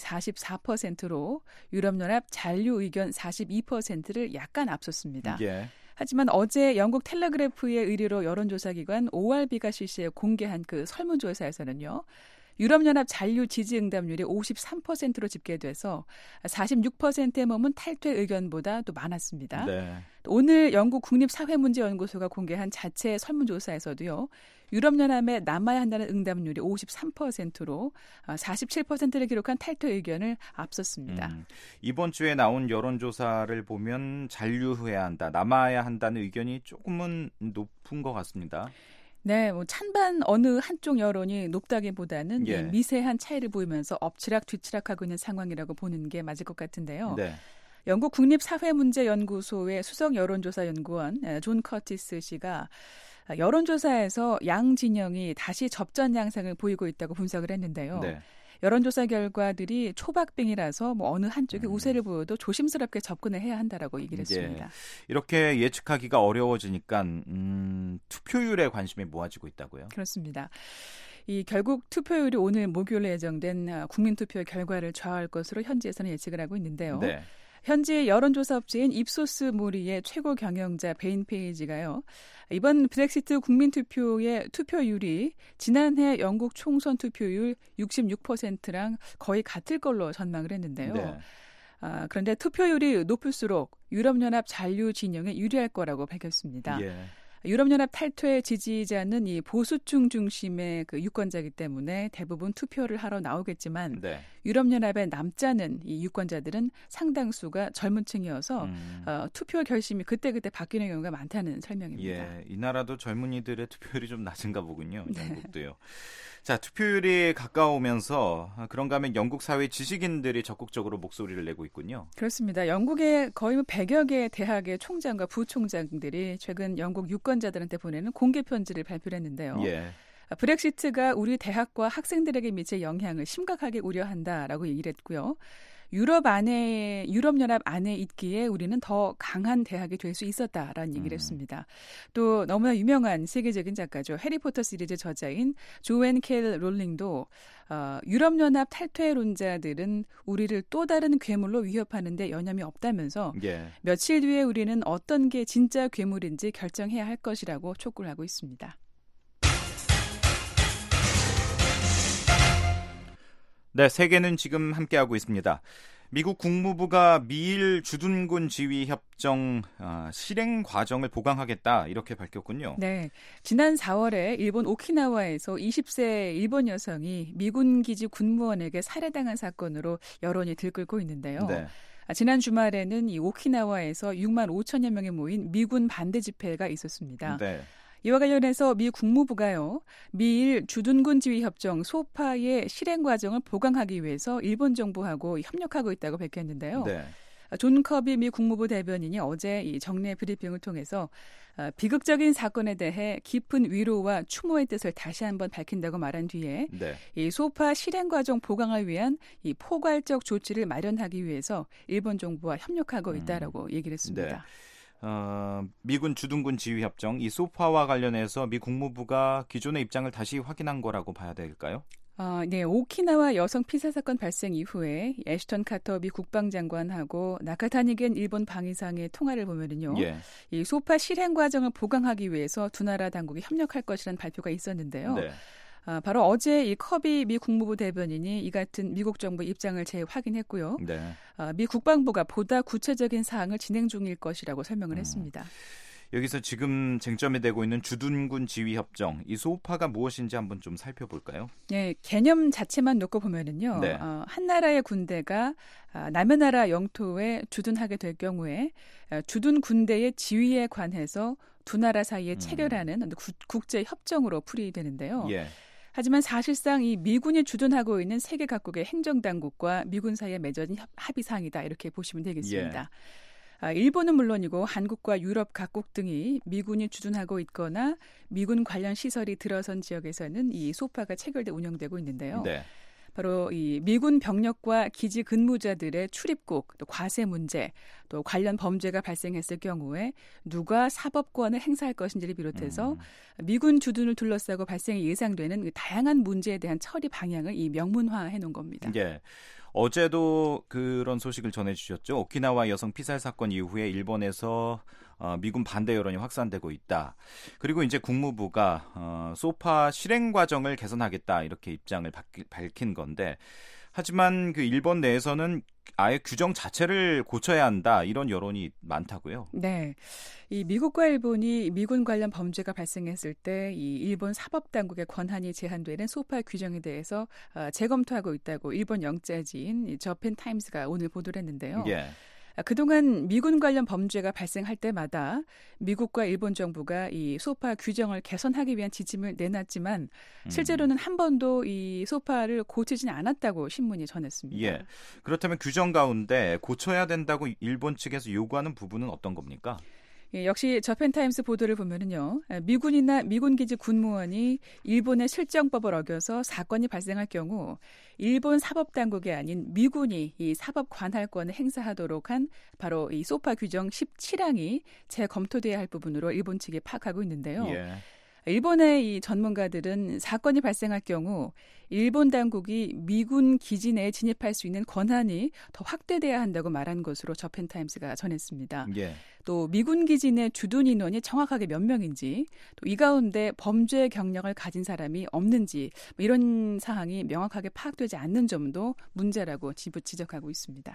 44%로 유럽연합 잔류 의견 42%를 약간 앞섰습니다. 예. 하지만 어제 영국 텔레그래프의 의뢰로 여론조사기관 ORB가 실시해 공개한 그 설문조사에서는요, 유럽연합 잔류 지지 응답률이 53%로 집계돼서 46%에 머문 탈퇴 의견보다 또 많았습니다. 네. 오늘 영국 국립사회문제연구소가 공개한 자체 설문조사에서도요, 유럽연합에 남아야 한다는 응답률이 53%로 47%를 기록한 탈퇴 의견을 앞섰습니다. 이번 주에 나온 여론조사를 보면 잔류해야 한다, 남아야 한다는 의견이 조금은 높은 것 같습니다. 네, 뭐 찬반 어느 한쪽 여론이 높다기보다는 예. 미세한 차이를 보이면서 엎치락 뒤치락하고 있는 상황이라고 보는 게 맞을 것 같은데요. 네. 영국 국립사회문제연구소의 수석 여론조사 연구원 존 커티스 씨가 여론조사에서 양 진영이 다시 접전 양상을 보이고 있다고 분석을 했는데요. 네. 여론조사 결과들이 초박빙이라서 뭐 어느 한쪽이 우세를 보여도 조심스럽게 접근을 해야 한다라고 얘기를 했습니다. 예. 이렇게 예측하기가 어려워지니까 투표율에 관심이 모아지고 있다고요? 그렇습니다. 이 결국 투표율이 오늘 목요일에 예정된 국민투표 결과를 좌우할 것으로 현지에서는 예측을 하고 있는데요. 네. 현지 여론조사 업체인 입소스 모리의 최고 경영자 베인 페이지가요, 이번 브렉시트 국민투표의 투표율이 지난해 영국 총선 투표율 66%랑 거의 같을 걸로 전망을 했는데요. 네. 그런데 투표율이 높을수록 유럽연합 잔류 진영에 유리할 거라고 밝혔습니다. 예. 유럽연합 탈퇴 지지자는 이 보수층 중심의 그 유권자이기 때문에 대부분 투표를 하러 나오겠지만 네. 유럽연합에 남자는 이 유권자들은 상당수가 젊은 층이어서 투표 결심이 그때그때 바뀌는 경우가 많다는 설명입니다. 예, 이 나라도 젊은이들의 투표율이 좀 낮은가 보군요. 영국도요. 자, 투표율이 가까우면서 그런가 하면 영국 사회 지식인들이 적극적으로 목소리를 내고 있군요. 그렇습니다. 영국의 거의 100여 개의 대학의 총장과 부총장들이 최근 영국 유권자들한테 보내는 공개 편지를 발표를 했는데요. 예. 브렉시트가 우리 대학과 학생들에게 미칠 영향을 심각하게 우려한다라고 얘기를 했고요. 유럽연합 안에 있기에 우리는 더 강한 대학이 될 수 있었다라는 얘기를 했습니다. 또 너무나 유명한 세계적인 작가죠. 해리포터 시리즈 저자인 조앤 켈 롤링도 유럽연합 탈퇴론자들은 우리를 또 다른 괴물로 위협하는데 여념이 없다면서 예. 며칠 뒤에 우리는 어떤 게 진짜 괴물인지 결정해야 할 것이라고 촉구를 하고 있습니다. 네, 세계는 지금 함께하고 있습니다. 미국 국무부가 미일 주둔군 지휘 협정 실행 과정을 보강하겠다 이렇게 밝혔군요. 네, 지난 4월에 일본 오키나와에서 20세 일본 여성이 미군 기지 군무원에게 살해당한 사건으로 여론이 들끓고 있는데요. 네. 지난 주말에는 이 오키나와에서 6만 5천여 명이 모인 미군 반대 집회가 있었습니다. 네. 이와 관련해서 미 국무부가요, 미일 주둔군 지휘 협정 소파의 실행 과정을 보강하기 위해서 일본 정부하고 협력하고 있다고 밝혔는데요. 네. 존 커비 미 국무부 대변인이 어제 이 정례 브리핑을 통해서 비극적인 사건에 대해 깊은 위로와 추모의 뜻을 다시 한번 밝힌다고 말한 뒤에 네. 이 소파 실행 과정 보강을 위한 이 포괄적 조치를 마련하기 위해서 일본 정부와 협력하고 있다라고 얘기를 했습니다. 네. 미군 주둔군 지휘 협정 이 소파와 관련해서 미 국무부가 기존의 입장을 다시 확인한 거라고 봐야 될까요? 네, 오키나와 여성 피살 사건 발생 이후에 애슈턴 카터 미 국방장관하고 나카타니겐 일본 방위상의 통화를 보면은요, 예. 이 소파 실행 과정을 보강하기 위해서 두 나라 당국이 협력할 것이라는 발표가 있었는데요. 네. 바로 어제 이 커비 미 국무부 대변인이 이 같은 미국 정부 입장을 재확인했고요. 네. 미 국방부가 보다 구체적인 사항을 진행 중일 것이라고 설명을 했습니다. 여기서 지금 쟁점이 되고 있는 주둔군 지휘 협정, 이 소파가 무엇인지 한번 좀 살펴볼까요? 네, 개념 자체만 놓고 보면은요, 네. 한 나라의 군대가 남의 나라 영토에 주둔하게 될 경우에 주둔 군대의 지휘에 관해서 두 나라 사이에 체결하는 국제 협정으로 풀이되는데요. 예. 하지만 사실상 이 미군이 주둔하고 있는 세계 각국의 행정당국과 미군 사이에 맺어진 합의사항이다 이렇게 보시면 되겠습니다. 일본은 물론이고 한국과 유럽 각국 등이 미군이 주둔하고 있거나 미군 관련 시설이 들어선 지역에서는 이 소파가 체결돼 운영되고 있는데요. 네. 바로 이 미군 병력과 기지 근무자들의 출입국, 또 과세 문제, 또 관련 범죄가 발생했을 경우에 누가 사법권을 행사할 것인지를 비롯해서 미군 주둔을 둘러싸고 발생이 예상되는 다양한 문제에 대한 처리 방향을 이 명문화해 놓은 겁니다. 예. 어제도 그런 소식을 전해주셨죠. 오키나와 여성 피살 사건 이후에 일본에서 미군 반대 여론이 확산되고 있다. 그리고 이제 국무부가 소파 실행 과정을 개선하겠다 이렇게 입장을 밝힌 건데, 하지만 그 일본 내에서는 아예 규정 자체를 고쳐야 한다 이런 여론이 많다고요. 네, 이 미국과 일본이 미군 관련 범죄가 발생했을 때 이 일본 사법 당국의 권한이 제한되는 소파 규정에 대해서 재검토하고 있다고 일본 영자지인 저펜 타임스가 오늘 보도를 했는데요. 예. 그동안 미군 관련 범죄가 발생할 때마다 미국과 일본 정부가 이 소파 규정을 개선하기 위한 지침을 내놨지만 실제로는 한 번도 이 소파를 고치지는 않았다고 신문이 전했습니다. 예. 그렇다면 규정 가운데 고쳐야 된다고 일본 측에서 요구하는 부분은 어떤 겁니까? 예, 역시 저펜타임스 보도를 보면은요, 미군이나 미군기지 군무원이 일본의 실정법을 어겨서 사건이 발생할 경우 일본 사법당국이 아닌 미군이 이 사법 관할권을 행사하도록 한 바로 이 소파 규정 17항이 재검토돼야 할 부분으로 일본 측이 파악하고 있는데요. 예. 일본의 이 전문가들은 사건이 발생할 경우 일본 당국이 미군 기지 내에 진입할 수 있는 권한이 더 확대돼야 한다고 말한 것으로 저펜타임스가 전했습니다. 예. 또 미군 기지 내 주둔 인원이 정확하게 몇 명인지, 또 이 가운데 범죄 경력을 가진 사람이 없는지 이런 사항이 명확하게 파악되지 않는 점도 문제라고 지적하고 있습니다.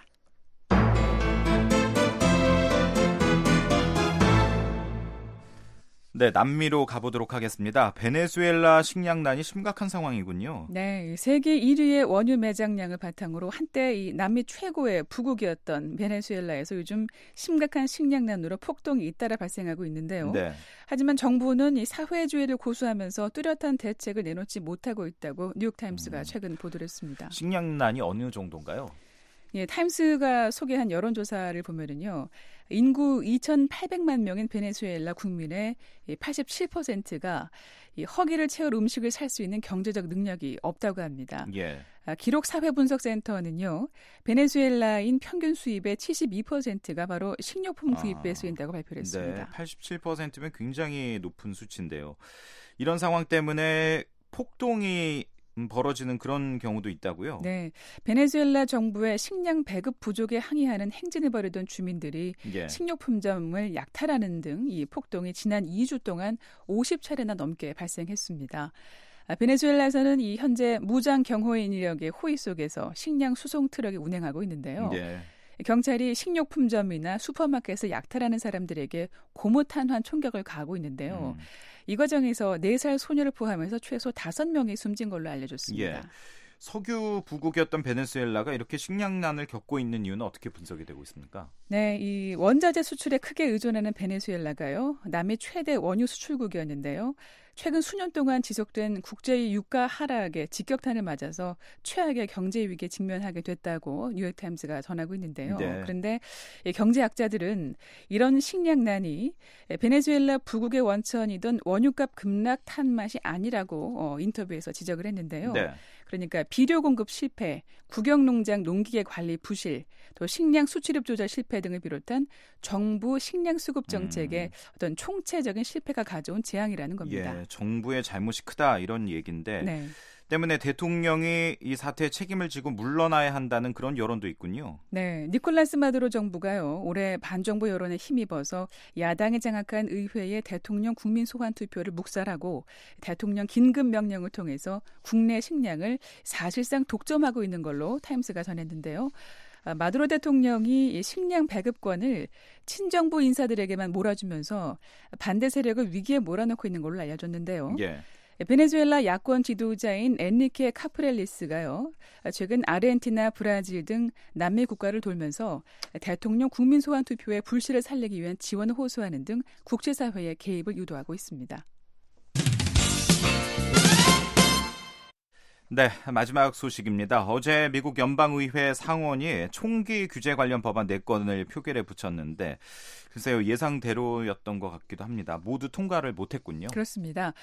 네, 남미로 가보도록 하겠습니다. 베네수엘라 식량난이 심각한 상황이군요. 네, 세계 1위의 원유 매장량을 바탕으로 한때 이 남미 최고의 부국이었던 베네수엘라에서 요즘 심각한 식량난으로 폭동이 잇따라 발생하고 있는데요. 네. 하지만 정부는 이 사회주의를 고수하면서 뚜렷한 대책을 내놓지 못하고 있다고 뉴욕타임스가 최근 보도를 했습니다. 식량난이 어느 정도인가요? 예, 타임스가 소개한 여론조사를 보면은요, 인구 2,800만 명인 베네수엘라 국민의 87%가 이 허기를 채울 음식을 살 수 있는 경제적 능력이 없다고 합니다. 예. 기록 사회분석센터는요, 베네수엘라인 평균 수입의 72%가 바로 식료품 구입에 쓰인다고 발표를 했습니다. 네, 87%면 굉장히 높은 수치인데요. 이런 상황 때문에 폭동이 벌어지는 그런 경우도 있다고요? 네, 베네수엘라 정부의 식량 배급 부족에 항의하는 행진을 벌이던 주민들이 예. 식료품점을 약탈하는 등 이 폭동이 지난 2주 동안 50차례나 넘게 발생했습니다. 베네수엘라에서는 이 현재 무장 경호인 인력의 호위 속에서 식량 수송 트럭이 운행하고 있는데요. 예. 경찰이 식료품점이나 슈퍼마켓을 약탈하는 사람들에게 고무탄환 총격을 가하고 있는데요. 이 과정에서 4살 소녀를 포함해서 최소 5명이 숨진 걸로 알려졌습니다. 예. 석유 부국이었던 베네수엘라가 이렇게 식량난을 겪고 있는 이유는 어떻게 분석이 되고 있습니까? 네, 이 원자재 수출에 크게 의존하는 베네수엘라가요, 남미 최대 원유 수출국이었는데요. 최근 수년 동안 지속된 국제의 유가 하락에 직격탄을 맞아서 최악의 경제 위기에 직면하게 됐다고 뉴욕타임스가 전하고 있는데요. 네. 그런데 경제학자들은 이런 식량난이 베네수엘라 부국의 원천이던 원유값 급락 탓만이 아니라고 인터뷰에서 지적을 했는데요. 네. 그러니까 비료 공급 실패, 국영농장 농기계 관리 부실, 또 식량 수출입 조절 실패 등을 비롯한 정부 식량 수급 정책의 어떤 총체적인 실패가 가져온 재앙이라는 겁니다. 예, 정부의 잘못이 크다 이런 얘기인데 네. 때문에 대통령이 이 사태에 책임을 지고 물러나야 한다는 그런 여론도 있군요. 네, 니콜라스 마두로 정부가요, 올해 반정부 여론에 힘입어서 야당이 장악한 의회의 대통령 국민 소환 투표를 묵살하고 대통령 긴급 명령을 통해서 국내 식량을 사실상 독점하고 있는 걸로 타임스가 전했는데요. 마두로 대통령이 식량 배급권을 친정부 인사들에게만 몰아주면서 반대 세력을 위기에 몰아넣고 있는 걸로 알려졌는데요. 예. 베네수엘라 야권 지도자인 엔리케 카프렐리스가요, 최근 아르헨티나, 브라질 등 남미 국가를 돌면서 대통령 국민 소환 투표의 불씨를 살리기 위한 지원을 호소하는 등 국제사회의 개입을 유도하고 있습니다. 네, 마지막 소식입니다. 어제 미국 연방의회 상원이 총기 규제 관련 법안 4건을 표결에 붙였는데 글쎄요, 예상대로였던 것 같기도 합니다. 모두 통과를 못했군요. 그렇습니다.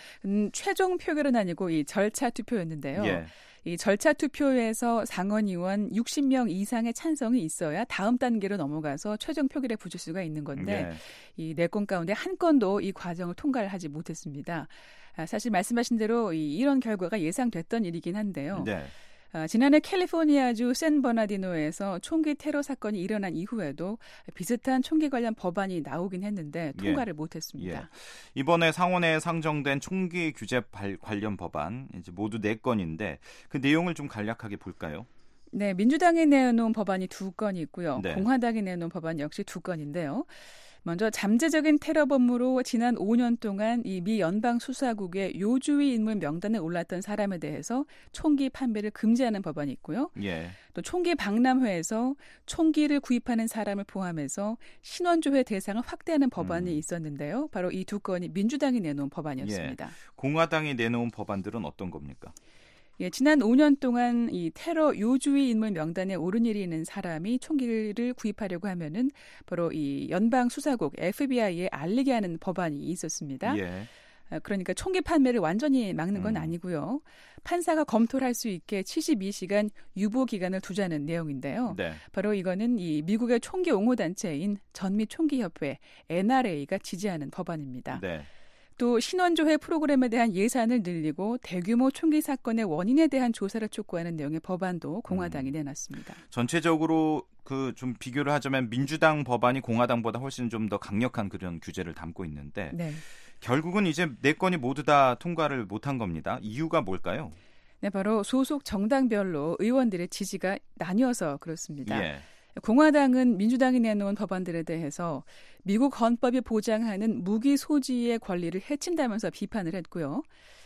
최종 표결은 아니고 이 절차 투표였는데요. 예. 이 절차 투표에서 상원의원 60명 이상의 찬성이 있어야 다음 단계로 넘어가서 최종 표결에 붙일 수가 있는 건데 이 4건 가운데 한 건도 이 과정을 통과를 하지 못했습니다. 사실 말씀하신 대로 이런 결과가 예상됐던 일이긴 한데요. 네. 지난해 캘리포니아주 샌버나디노에서 총기 테러 사건이 일어난 이후에도 비슷한 총기 관련 법안이 나오긴 했는데 통과를 못했습니다. 예. 이번에 상원에 상정된 총기 규제 관련 법안 이제 모두 4건인데 그 내용을 좀 간략하게 볼까요? 네, 민주당이 내놓은 법안이 2건이 있고요. 네. 공화당이 내놓은 법안 역시 2건인데요. 먼저 잠재적인 테러 범으로 지난 5년 동안 이 미 연방 수사국의 요주의 인물 명단에 올랐던 사람에 대해서 총기 판매를 금지하는 법안이 있고요. 예. 또 총기 박람회에서 총기를 구입하는 사람을 포함해서 신원조회 대상을 확대하는 법안이 있었는데요. 바로 이 2건이 민주당이 내놓은 법안이었습니다. 예. 공화당이 내놓은 법안들은 어떤 겁니까? 예, 지난 5년 동안 이 테러 요주의 인물 명단에 오른 일이 있는 사람이 총기를 구입하려고 하면은 바로 이 연방 수사국 FBI에 알리게 하는 법안이 있었습니다. 예. 그러니까 총기 판매를 완전히 막는 건 아니고요. 판사가 검토를 할 수 있게 72시간 유보 기간을 두자는 내용인데요. 네. 바로 이거는 이 미국의 총기 옹호 단체인 전미총기협회 NRA가 지지하는 법안입니다. 네. 또 신원조회 프로그램에 대한 예산을 늘리고 대규모 총기 사건의 원인에 대한 조사를 촉구하는 내용의 법안도 공화당이 내놨습니다. 전체적으로 그 좀 비교를 하자면 민주당 법안이 공화당보다 훨씬 좀 더 강력한 그런 규제를 담고 있는데 네. 결국은 이제 4건이 모두 다 통과를 못한 겁니다. 이유가 뭘까요? 네, 바로 소속 정당별로 의원들의 지지가 나뉘어서 그렇습니다. 예. 공화당은 민주당이 내놓은 법안들에 대해서 미국 헌법이 보장하는 무기 소지의 권리를 해친다면서 비판을 했고요.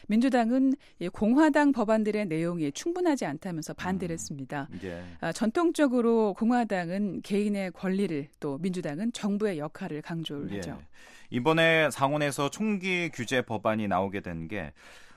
민주당은 공화당 법안들의 내용이 충분하지 않다면서 반대를 했습니다. 예. 전통적으로 공화당은 개인의 권리를, 또 민주당은 정부의 역할을 강조를 하죠. 이번에 상원에서 총기 규제 법안이 나오게 된 게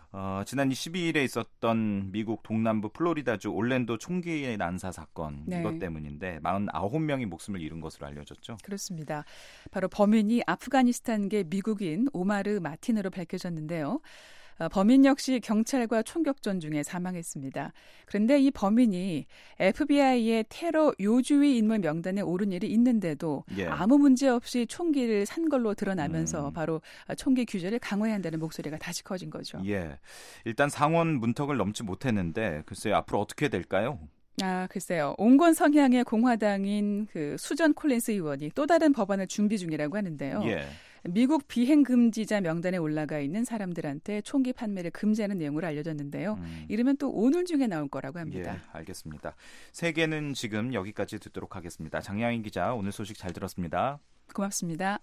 지난 12일에 있었던 미국 동남부 플로리다주 올랜도 총기 난사 사건 이것 때문인데 49명이 목숨을 잃은 것으로 알려졌죠. 그렇습니다. 바로 범인이 아프가니스탄계 미국인 오마르 마틴으로 밝혀졌는데요. 범인 역시 경찰과 총격전 중에 사망했습니다. 그런데 이 범인이 FBI의 테러 요주의 인물 명단에 오른 일이 있는데도 아무 문제 없이 총기를 산 걸로 드러나면서 바로 총기 규제를 강화해야 한다는 목소리가 다시 커진 거죠. 예, 일단 상원 문턱을 넘지 못했는데 글쎄요, 앞으로 어떻게 될까요? 글쎄요. 온건 성향의 공화당인 수전 콜린스 의원이 또 다른 법안을 준비 중이라고 하는데요. 미국 비행금지자 명단에 올라가 있는 사람들한테 총기 판매를 금지하는 내용으로 알려졌는데요. 이르면 또 오늘 중에 나올 거라고 합니다. 알겠습니다. 세계는 지금 여기까지 듣도록 하겠습니다. 장야인 기자, 오늘 소식 잘 들었습니다. 고맙습니다.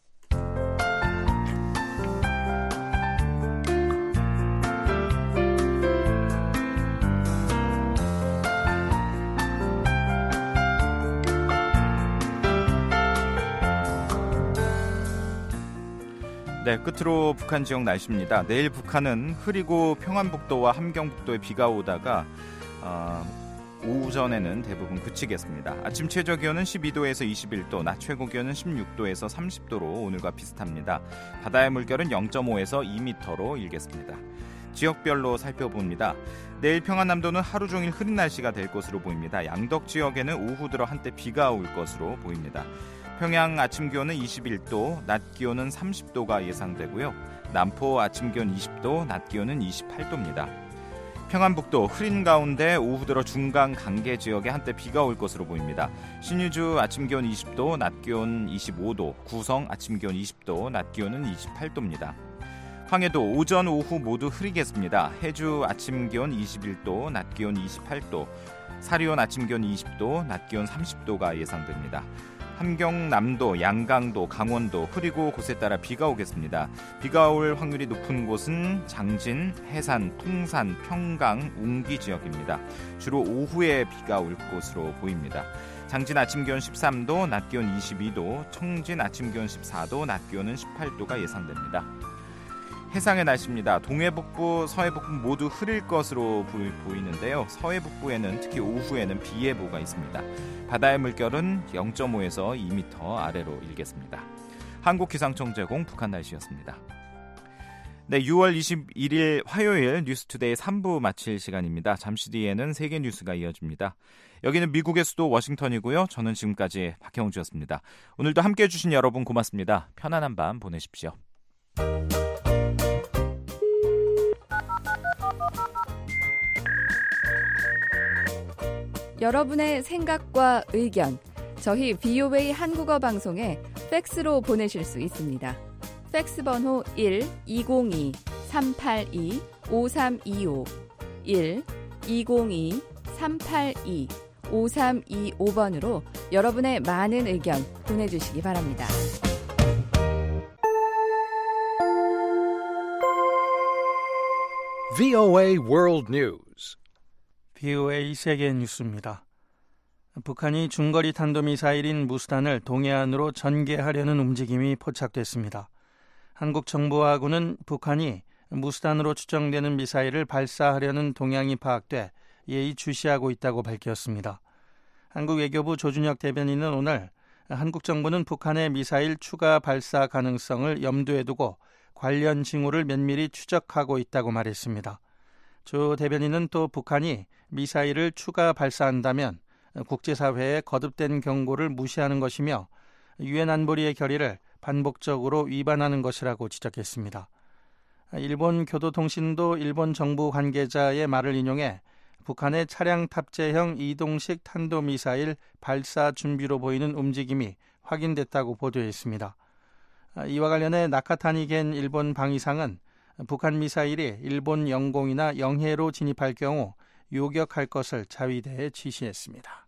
네, 끝으로 북한 지역 날씨입니다. 내일 북한은 흐리고 평안북도와 함경북도에 비가 오다가 오전에는 대부분 그치겠습니다. 아침 최저 기온은 12도에서 21도, 낮 최고 기온은 16도에서 30도로 오늘과 비슷합니다. 바다의 물결은 0.5에서 2m로 일겠습니다. 지역별로 살펴봅니다. 내일 평안남도는 하루 종일 흐린 날씨가 될 것으로 보입니다. 양덕 지역에는 오후 들어 한때 비가 올 것으로 보입니다. 평양 아침 기온은 21도, 낮 기온은 30도가 예상되고요. 남포 아침 기온 20도, 낮 기온은 28도입니다. 평안북도 흐린 가운데 오후 들어 중강 강계 지역에 한때 비가 올 것으로 보입니다. 신의주 아침 기온 20도, 낮 기온 25도, 구성 아침 기온 20도, 낮 기온은 28도입니다. 황해도 오전 오후 모두 흐리겠습니다. 해주 아침 기온 21도, 낮 기온 28도, 사리온 아침 기온 20도, 낮 기온 30도가 예상됩니다. 함경남도, 양강도, 강원도 흐리고 곳에 따라 비가 오겠습니다. 비가 올 확률이 높은 곳은 장진, 해산, 통산, 평강, 웅기 지역입니다. 주로 오후에 비가 올 것으로 보입니다. 장진 아침 기온 13도, 낮 기온 22도, 청진 아침 기온 14도, 낮 기온은 18도가 예상됩니다. 해상의 날씨입니다. 동해북부, 서해북부 모두 흐릴 것으로 보이는데요. 서해북부에는 특히 오후에는 비 예보가 있습니다. 바다의 물결은 0.5에서 2m 아래로 일겠습니다. 한국기상청 제공 북한 날씨였습니다. 네, 6월 21일 화요일 뉴스투데이 3부 마칠 시간입니다. 잠시 뒤에는 세계 뉴스가 이어집니다. 여기는 미국의 수도 워싱턴이고요. 저는 지금까지 박형주였습니다. 오늘도 함께해 주신 여러분 고맙습니다. 편안한 밤 보내십시오. 여러분의 생각과 의견, 저희 VOA 한국어 방송에 팩스로 보내실 수 있습니다. 팩스 번호 1-202-382-5325 1-202-382-5325번으로 여러분의 많은 의견 보내주시기 바랍니다. VOA World News. VOA 세계 뉴스입니다. 북한이 중거리 탄도미사일인 무스탄을 동해안으로 전개하려는 움직임이 포착됐습니다. 한국 정부하고는 북한이 무스탄으로 추정되는 미사일을 발사하려는 동향이 파악돼 예의주시하고 있다고 밝혔습니다. 한국 외교부 조준혁 대변인은 오늘 한국 정부는 북한의 미사일 추가 발사 가능성을 염두에 두고 관련 징후를 면밀히 추적하고 있다고 말했습니다. 조 대변인은 또 북한이 미사일을 추가 발사한다면 국제사회의 거듭된 경고를 무시하는 것이며 유엔 안보리의 결의를 반복적으로 위반하는 것이라고 지적했습니다. 일본 교도통신도 일본 정부 관계자의 말을 인용해 북한의 차량 탑재형 이동식 탄도미사일 발사 준비로 보이는 움직임이 확인됐다고 보도했습니다. 이와 관련해 나카타니 겐 일본 방위상은 북한 미사일이 일본 영공이나 영해로 진입할 경우 요격할 것을 자위대에 지시했습니다.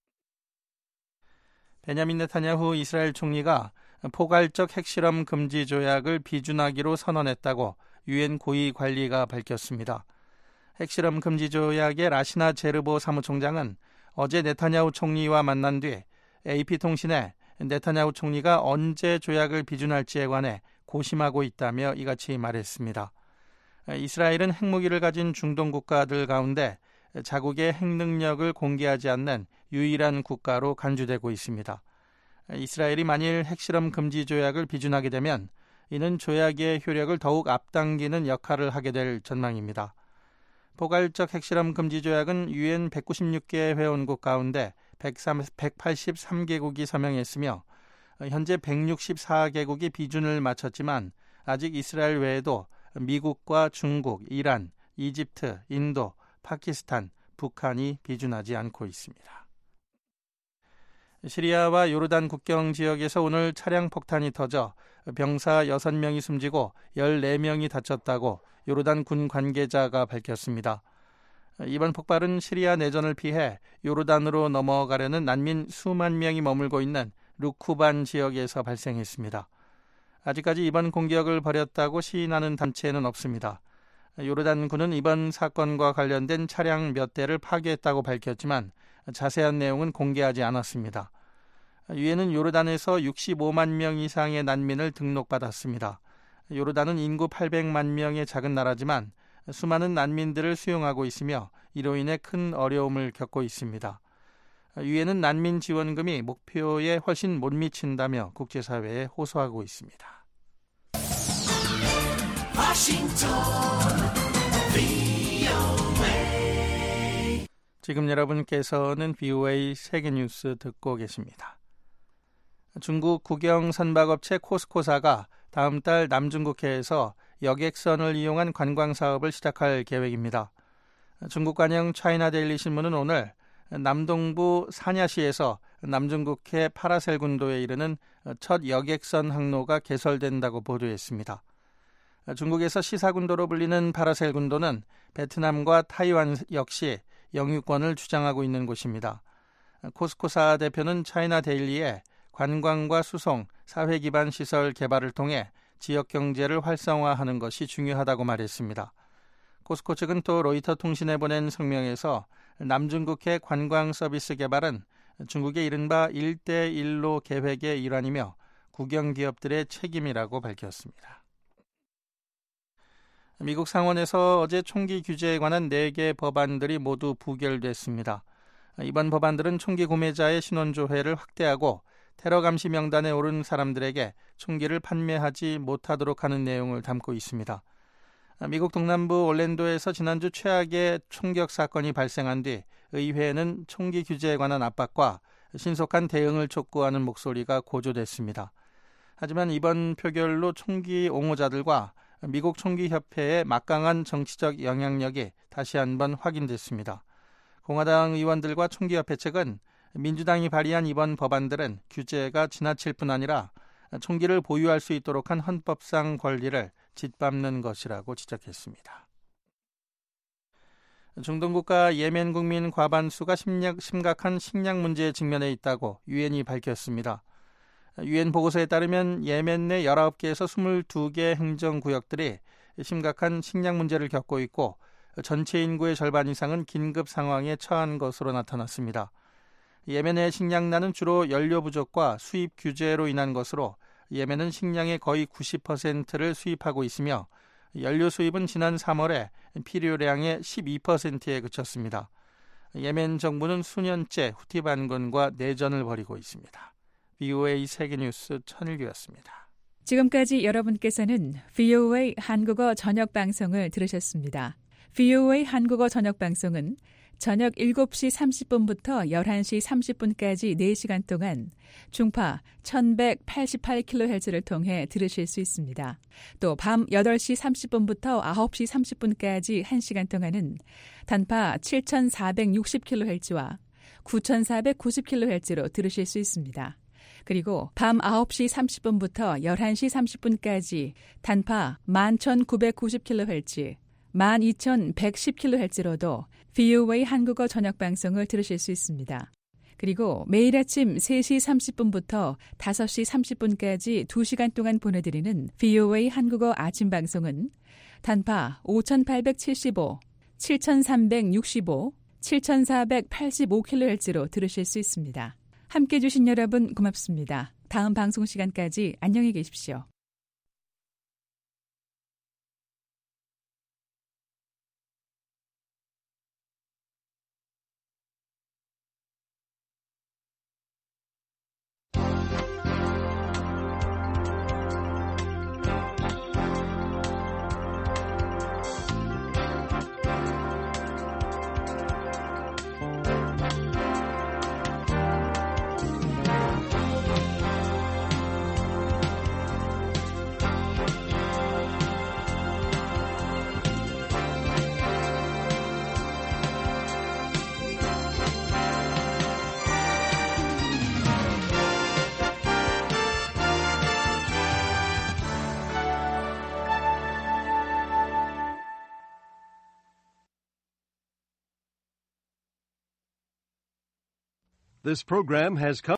베냐민 네타냐후 이스라엘 총리가 포괄적 핵실험 금지 조약을 비준하기로 선언했다고 유엔 고위관리가 밝혔습니다. 핵실험 금지 조약의 라시나 제르보 사무총장은 어제 네타냐후 총리와 만난 뒤 AP통신에 네타냐후 총리가 언제 조약을 비준할지에 관해 고심하고 있다며 이같이 말했습니다. 이스라엘은 핵무기를 가진 중동 국가들 가운데 자국의 핵능력을 공개하지 않는 유일한 국가로 간주되고 있습니다. 이스라엘이 만일 핵실험 금지 조약을 비준하게 되면 이는 조약의 효력을 더욱 앞당기는 역할을 하게 될 전망입니다. 포괄적 핵실험 금지 조약은 유엔 196개 회원국 가운데 183개국이 서명했으며 현재 164개국이 비준을 마쳤지만 아직 이스라엘 외에도 미국과 중국, 이란, 이집트, 인도, 파키스탄, 북한이 비준하지 않고 있습니다. 시리아와 요르단 국경 지역에서 오늘 차량 폭탄이 터져 병사 6명이 숨지고 14명이 다쳤다고 요르단 군 관계자가 밝혔습니다. 이번 폭발은 시리아 내전을 피해 요르단으로 넘어가려는 난민 수만 명이 머물고 있는 루쿠반 지역에서 발생했습니다. 아직까지 이번 공격을 벌였다고 시인하는 단체는 없습니다. 요르단 군은 이번 사건과 관련된 차량 몇 대를 파괴했다고 밝혔지만 자세한 내용은 공개하지 않았습니다. 유엔은 요르단에서 65만 명 이상의 난민을 등록받았습니다. 요르단은 인구 800만 명의 작은 나라지만 수많은 난민들을 수용하고 있으며 이로 인해 큰 어려움을 겪고 있습니다. 유엔은 난민 지원금이 목표에 훨씬 못 미친다며 국제사회에 호소하고 있습니다. 지금 여러분께서는 VOA 세계뉴스 듣고 계십니다. 중국 국영 선박업체 코스코사가 다음 달 남중국해에서 여객선을 이용한 관광 사업을 시작할 계획입니다. 중국 관영 차이나 데일리 신문은 오늘 남동부 사냐시에서 남중국해 파라셀 군도에 이르는 첫 여객선 항로가 개설된다고 보도했습니다. 중국에서 시사군도로 불리는 파라셀 군도는 베트남과 타이완 역시 영유권을 주장하고 있는 곳입니다. 코스코사 대표는 차이나 데일리에 관광과 수송, 사회 기반 시설 개발을 통해 지역 경제를 활성화하는 것이 중요하다고 말했습니다. 코스코 측은 또 로이터 통신에 보낸 성명에서 남중국해 관광 서비스 개발은 중국의 이른바 1대1로 계획의 일환이며 국영 기업들의 책임이라고 밝혔습니다. 미국 상원에서 어제 총기 규제에 관한 4개 법안들이 모두 부결됐습니다. 이번 법안들은 총기 구매자의 신원조회를 확대하고 테러 감시 명단에 오른 사람들에게 총기를 판매하지 못하도록 하는 내용을 담고 있습니다. 미국 동남부 올랜도에서 지난주 최악의 총격 사건이 발생한 뒤 의회는 총기 규제에 관한 압박과 신속한 대응을 촉구하는 목소리가 고조됐습니다. 하지만 이번 표결로 총기 옹호자들과 미국 총기협회의 막강한 정치적 영향력이 다시 한번 확인됐습니다. 공화당 의원들과 총기협회 측은 민주당이 발의한 이번 법안들은 규제가 지나칠 뿐 아니라 총기를 보유할 수 있도록 한 헌법상 권리를 짓밟는 것이라고 지적했습니다. 중동 국가 예멘 국민 과반수가 심각한 식량 문제에 직면해 있다고 유엔이 밝혔습니다. 유엔 보고서에 따르면 예멘 내 19개에서 22개 행정구역들이 심각한 식량 문제를 겪고 있고 전체 인구의 절반 이상은 긴급 상황에 처한 것으로 나타났습니다. 예멘의 식량난은 주로 연료 부족과 수입 규제로 인한 것으로 예멘은 식량의 거의 90%를 수입하고 있으며 연료 수입은 지난 3월에 필요량의 12%에 그쳤습니다. 예멘 정부는 수년째 후티 반군과 내전을 벌이고 있습니다. VOA 세계뉴스 천일규였습니다. 지금까지 여러분께서는 VOA 한국어 저녁 방송을 들으셨습니다. VOA 한국어 저녁 방송은 저녁 7시 30분부터 11시 30분까지 4시간 동안 중파 1188kHz를 통해 들으실 수 있습니다. 또 밤 8시 30분부터 9시 30분까지 1시간 동안은 단파 7460kHz와 9490kHz로 들으실 수 있습니다. 그리고 밤 9시 30분부터 11시 30분까지 단파 11990kHz, 12110kHz로도 VOA 한국어 저녁 방송을 들으실 수 있습니다. 그리고 매일 아침 3시 30분부터 5시 30분까지 2시간 동안 보내드리는 VOA 한국어 아침 방송은 단파 5875, 7365, 7485kHz로 들으실 수 있습니다. 함께해 주신 여러분 고맙습니다. 다음 방송 시간까지 안녕히 계십시오. This program has come